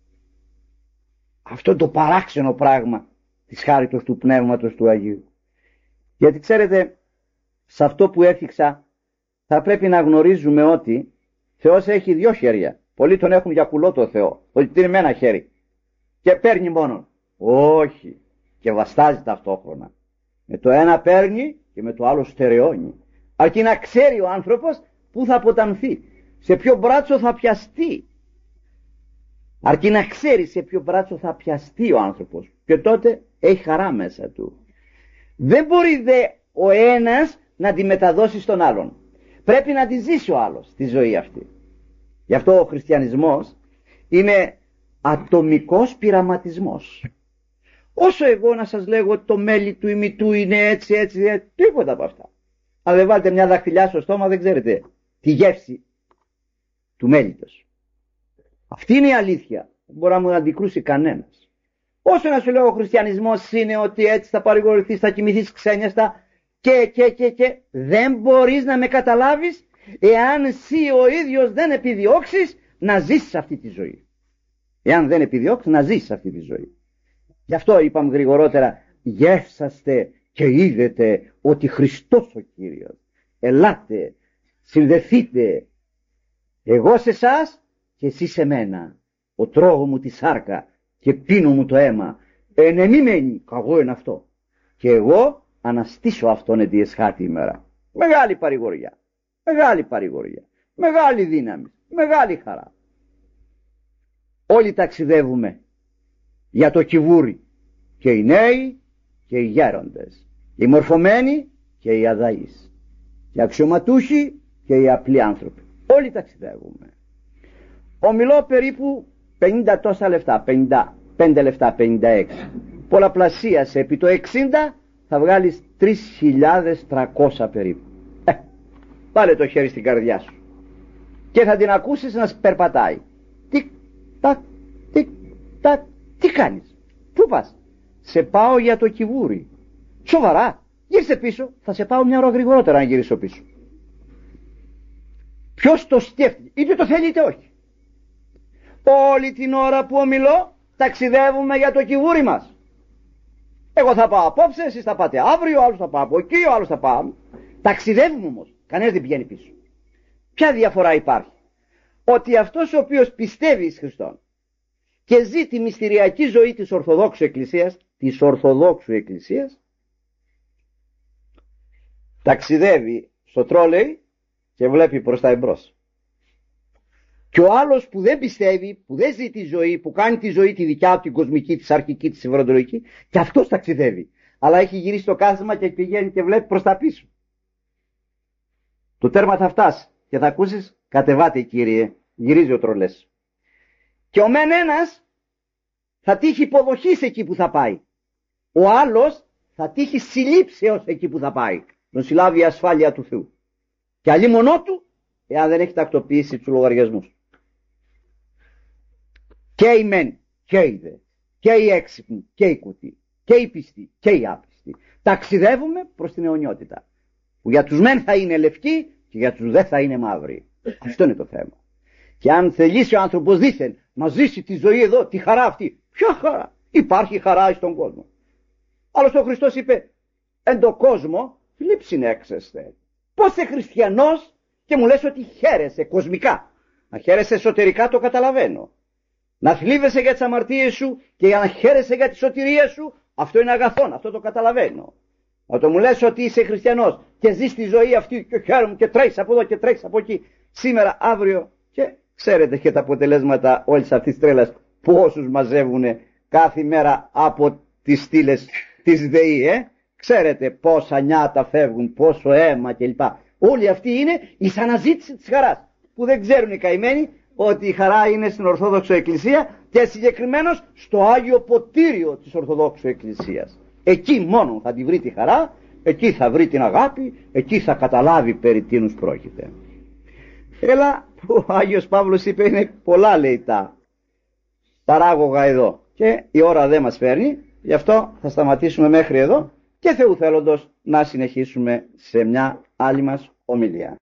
Speaker 1: Αυτό το παράξενο πράγμα της χάριτος του Πνεύματος του Αγίου. Γιατί ξέρετε, σε αυτό που έθιξα θα πρέπει να γνωρίζουμε ότι Θεός έχει δυο χέρια. Πολλοί τον έχουν για κουλό το Θεό, ότι είναι με ένα χέρι και παίρνει μόνο. Όχι, και βαστάζει ταυτόχρονα. Με το ένα παίρνει και με το άλλο στερεώνει. Αρκεί να ξέρει ο άνθρωπος πού θα αποτανθεί, σε ποιο μπράτσο θα πιαστεί. Αρκεί να ξέρει σε ποιο μπράτσο θα πιαστεί ο άνθρωπος, και τότε έχει χαρά μέσα του. Δεν μπορεί δε ο ένας να τη μεταδώσει στον άλλον. Πρέπει να τη ζήσει ο άλλος τη ζωή αυτή. Γι' αυτό ο χριστιανισμός είναι ατομικός πειραματισμός. Όσο εγώ να σας λέγω ότι το μέλι του ημιτού είναι έτσι, έτσι, έτσι, τίποτα από αυτά. Αν δεν βάλετε μια δαχτυλιά στο στόμα δεν ξέρετε τη γεύση του μέλιτος. Αυτή είναι η αλήθεια. Δεν μπορεί να μου αντικρούσει κανένας. Όσο να σου λέω ο χριστιανισμός είναι ότι έτσι θα παρηγορηθείς, θα κοιμηθείς ξένιαστα και και και και δεν μπορείς να με καταλάβεις εάν εσύ ο ίδιος δεν επιδιώξεις να ζήσεις αυτή τη ζωή. Εάν δεν επιδιώξεις να ζήσεις αυτή τη ζωή. Γι' αυτό είπαμε γρηγορότερα, γεύσαστε και είδετε ότι Χριστός ο Κύριος. Ελάτε, συνδεθείτε, εγώ σε εσάς και εσείς σε μένα. Ο τρώγω μου τη σάρκα και πίνω μου το αίμα. Εν εμή μένει, καγώ είναι αυτό. Και εγώ αναστήσω αυτόν εν τη εσχάτη ημέρα. Μεγάλη παρηγοριά, μεγάλη παρηγοριά, μεγάλη δύναμη, μεγάλη χαρά. Όλοι ταξιδεύουμε για το κιβούρι, και οι νέοι και οι γέροντες, οι μορφωμένοι και οι αδαείς, οι αξιωματούχοι και οι απλοί άνθρωποι. Όλοι ταξιδεύουμε. Ομιλώ περίπου πενήντα τόσα λεφτά, πενήντα πέντε λεφτά, πενήντα έξι. Πολλαπλασίασε επί το εξήντα θα βγάλεις τρεις χιλιάδες τριακόσια περίπου. Ε, βάλε το χέρι στην καρδιά σου και θα την ακούσεις να περπατάει. Τικ, τακ, τικ, τακ. Τι κάνεις, πού πας? Σε πάω για το κιβούρι. Σοβαρά? Γύρισε πίσω, θα σε πάω μια ώρα γρηγορότερα να γυρίσω πίσω. Ποιος το σκέφτηκε, είτε το θέλει είτε όχι. Όλη την ώρα που ομιλώ ταξιδεύουμε για το κιβούρι μας. Εγώ θα πάω απόψε, εσείς θα πάτε αύριο, ο άλλος θα πάω από εκεί, ο άλλος θα πάω. Ταξιδεύουμε όμως, κανένας δεν πηγαίνει πίσω. Ποια διαφορά υπάρχει? Ότι αυτός ο οποίος πιστεύει εις Χριστόν και ζει τη μυστηριακή ζωή της Ορθοδόξου Εκκλησίας, της Ορθοδόξου Εκκλησίας, ταξιδεύει στο τρόλεϊ και βλέπει προς τα εμπρός. Και ο άλλος που δεν πιστεύει, που δεν ζει τη ζωή, που κάνει τη ζωή τη δικιά του, την κοσμική, της αρχική, της ευρωντολογική, και αυτός ταξιδεύει. Αλλά έχει γυρίσει το κάθισμα και πηγαίνει και βλέπει προς τα πίσω. Το τέρμα θα φτάσει και θα ακούσεις, κατεβάτε κύριε, γυρίζει ο τρολές. Και ο μεν ένας θα τύχει υποδοχής εκεί που θα πάει. Ο άλλος θα τύχει συλλήψεως εκεί που θα πάει. Τον συλλάβει η ασφάλεια του Θεού. Και αλλήμονό του, εάν δεν έχει τακτοποιήσει τους λογαριασμούς. Και οι μεν, και οι δε, και οι έξυπνοι, και οι κουτοί, και οι πιστοί, και οι άπιστοι. Ταξιδεύουμε προς την αιωνιότητα. Που για τους μεν θα είναι λευκοί και για τους δε θα είναι μαύροι. Αυτό είναι το θέμα. Και αν θελήσει ο άνθρωπος δήθεν να ζήσει τη ζωή εδώ, τη χαρά αυτή, ποια χαρά? Υπάρχει χαρά στον κόσμο. Άλλωστε ο Χριστός είπε, εν το κόσμο θλίψιν έξεσθε. Πώς είσαι χριστιανός και μου λες ότι χαίρεσαι κοσμικά? Να χαίρεσαι εσωτερικά το καταλαβαίνω. Να θλίβεσαι για τις αμαρτίες σου και για να χαίρεσαι για τη σωτηρία σου, αυτό είναι αγαθόν, αυτό το καταλαβαίνω. Όταν μου λες ότι είσαι χριστιανός και ζεις τη ζωή αυτή και χαίρομαι και τρέχεις από εδώ και τρέχεις από εκεί, σήμερα, αύριο, και ξέρετε και τα αποτελέσματα όλης αυτής της τρέλας, πόσους μαζεύουν κάθε μέρα από τις στήλες της ΔΕΗ, ε? Ξέρετε πόσα νιάτα φεύγουν, πόσο αίμα κλπ. Όλοι αυτοί είναι η αναζήτηση της χαράς, που δεν ξέρουν οι καημένοι ότι η χαρά είναι στην Ορθόδοξο Εκκλησία και συγκεκριμένως στο Άγιο Ποτήριο της Ορθοδόξου Εκκλησίας. Εκεί μόνο θα τη βρει τη χαρά, εκεί θα βρει την αγάπη, εκεί θα καταλάβει περί τίνους πρόκειται. Έλα, ο Άγιος Παύλος είπε, είναι πολλά λέει τα παράγωγα εδώ και η ώρα δεν μας φέρνει, γι' αυτό θα σταματήσουμε μέχρι εδώ και Θεού θέλοντος να συνεχίσουμε σε μια άλλη μας ομιλία.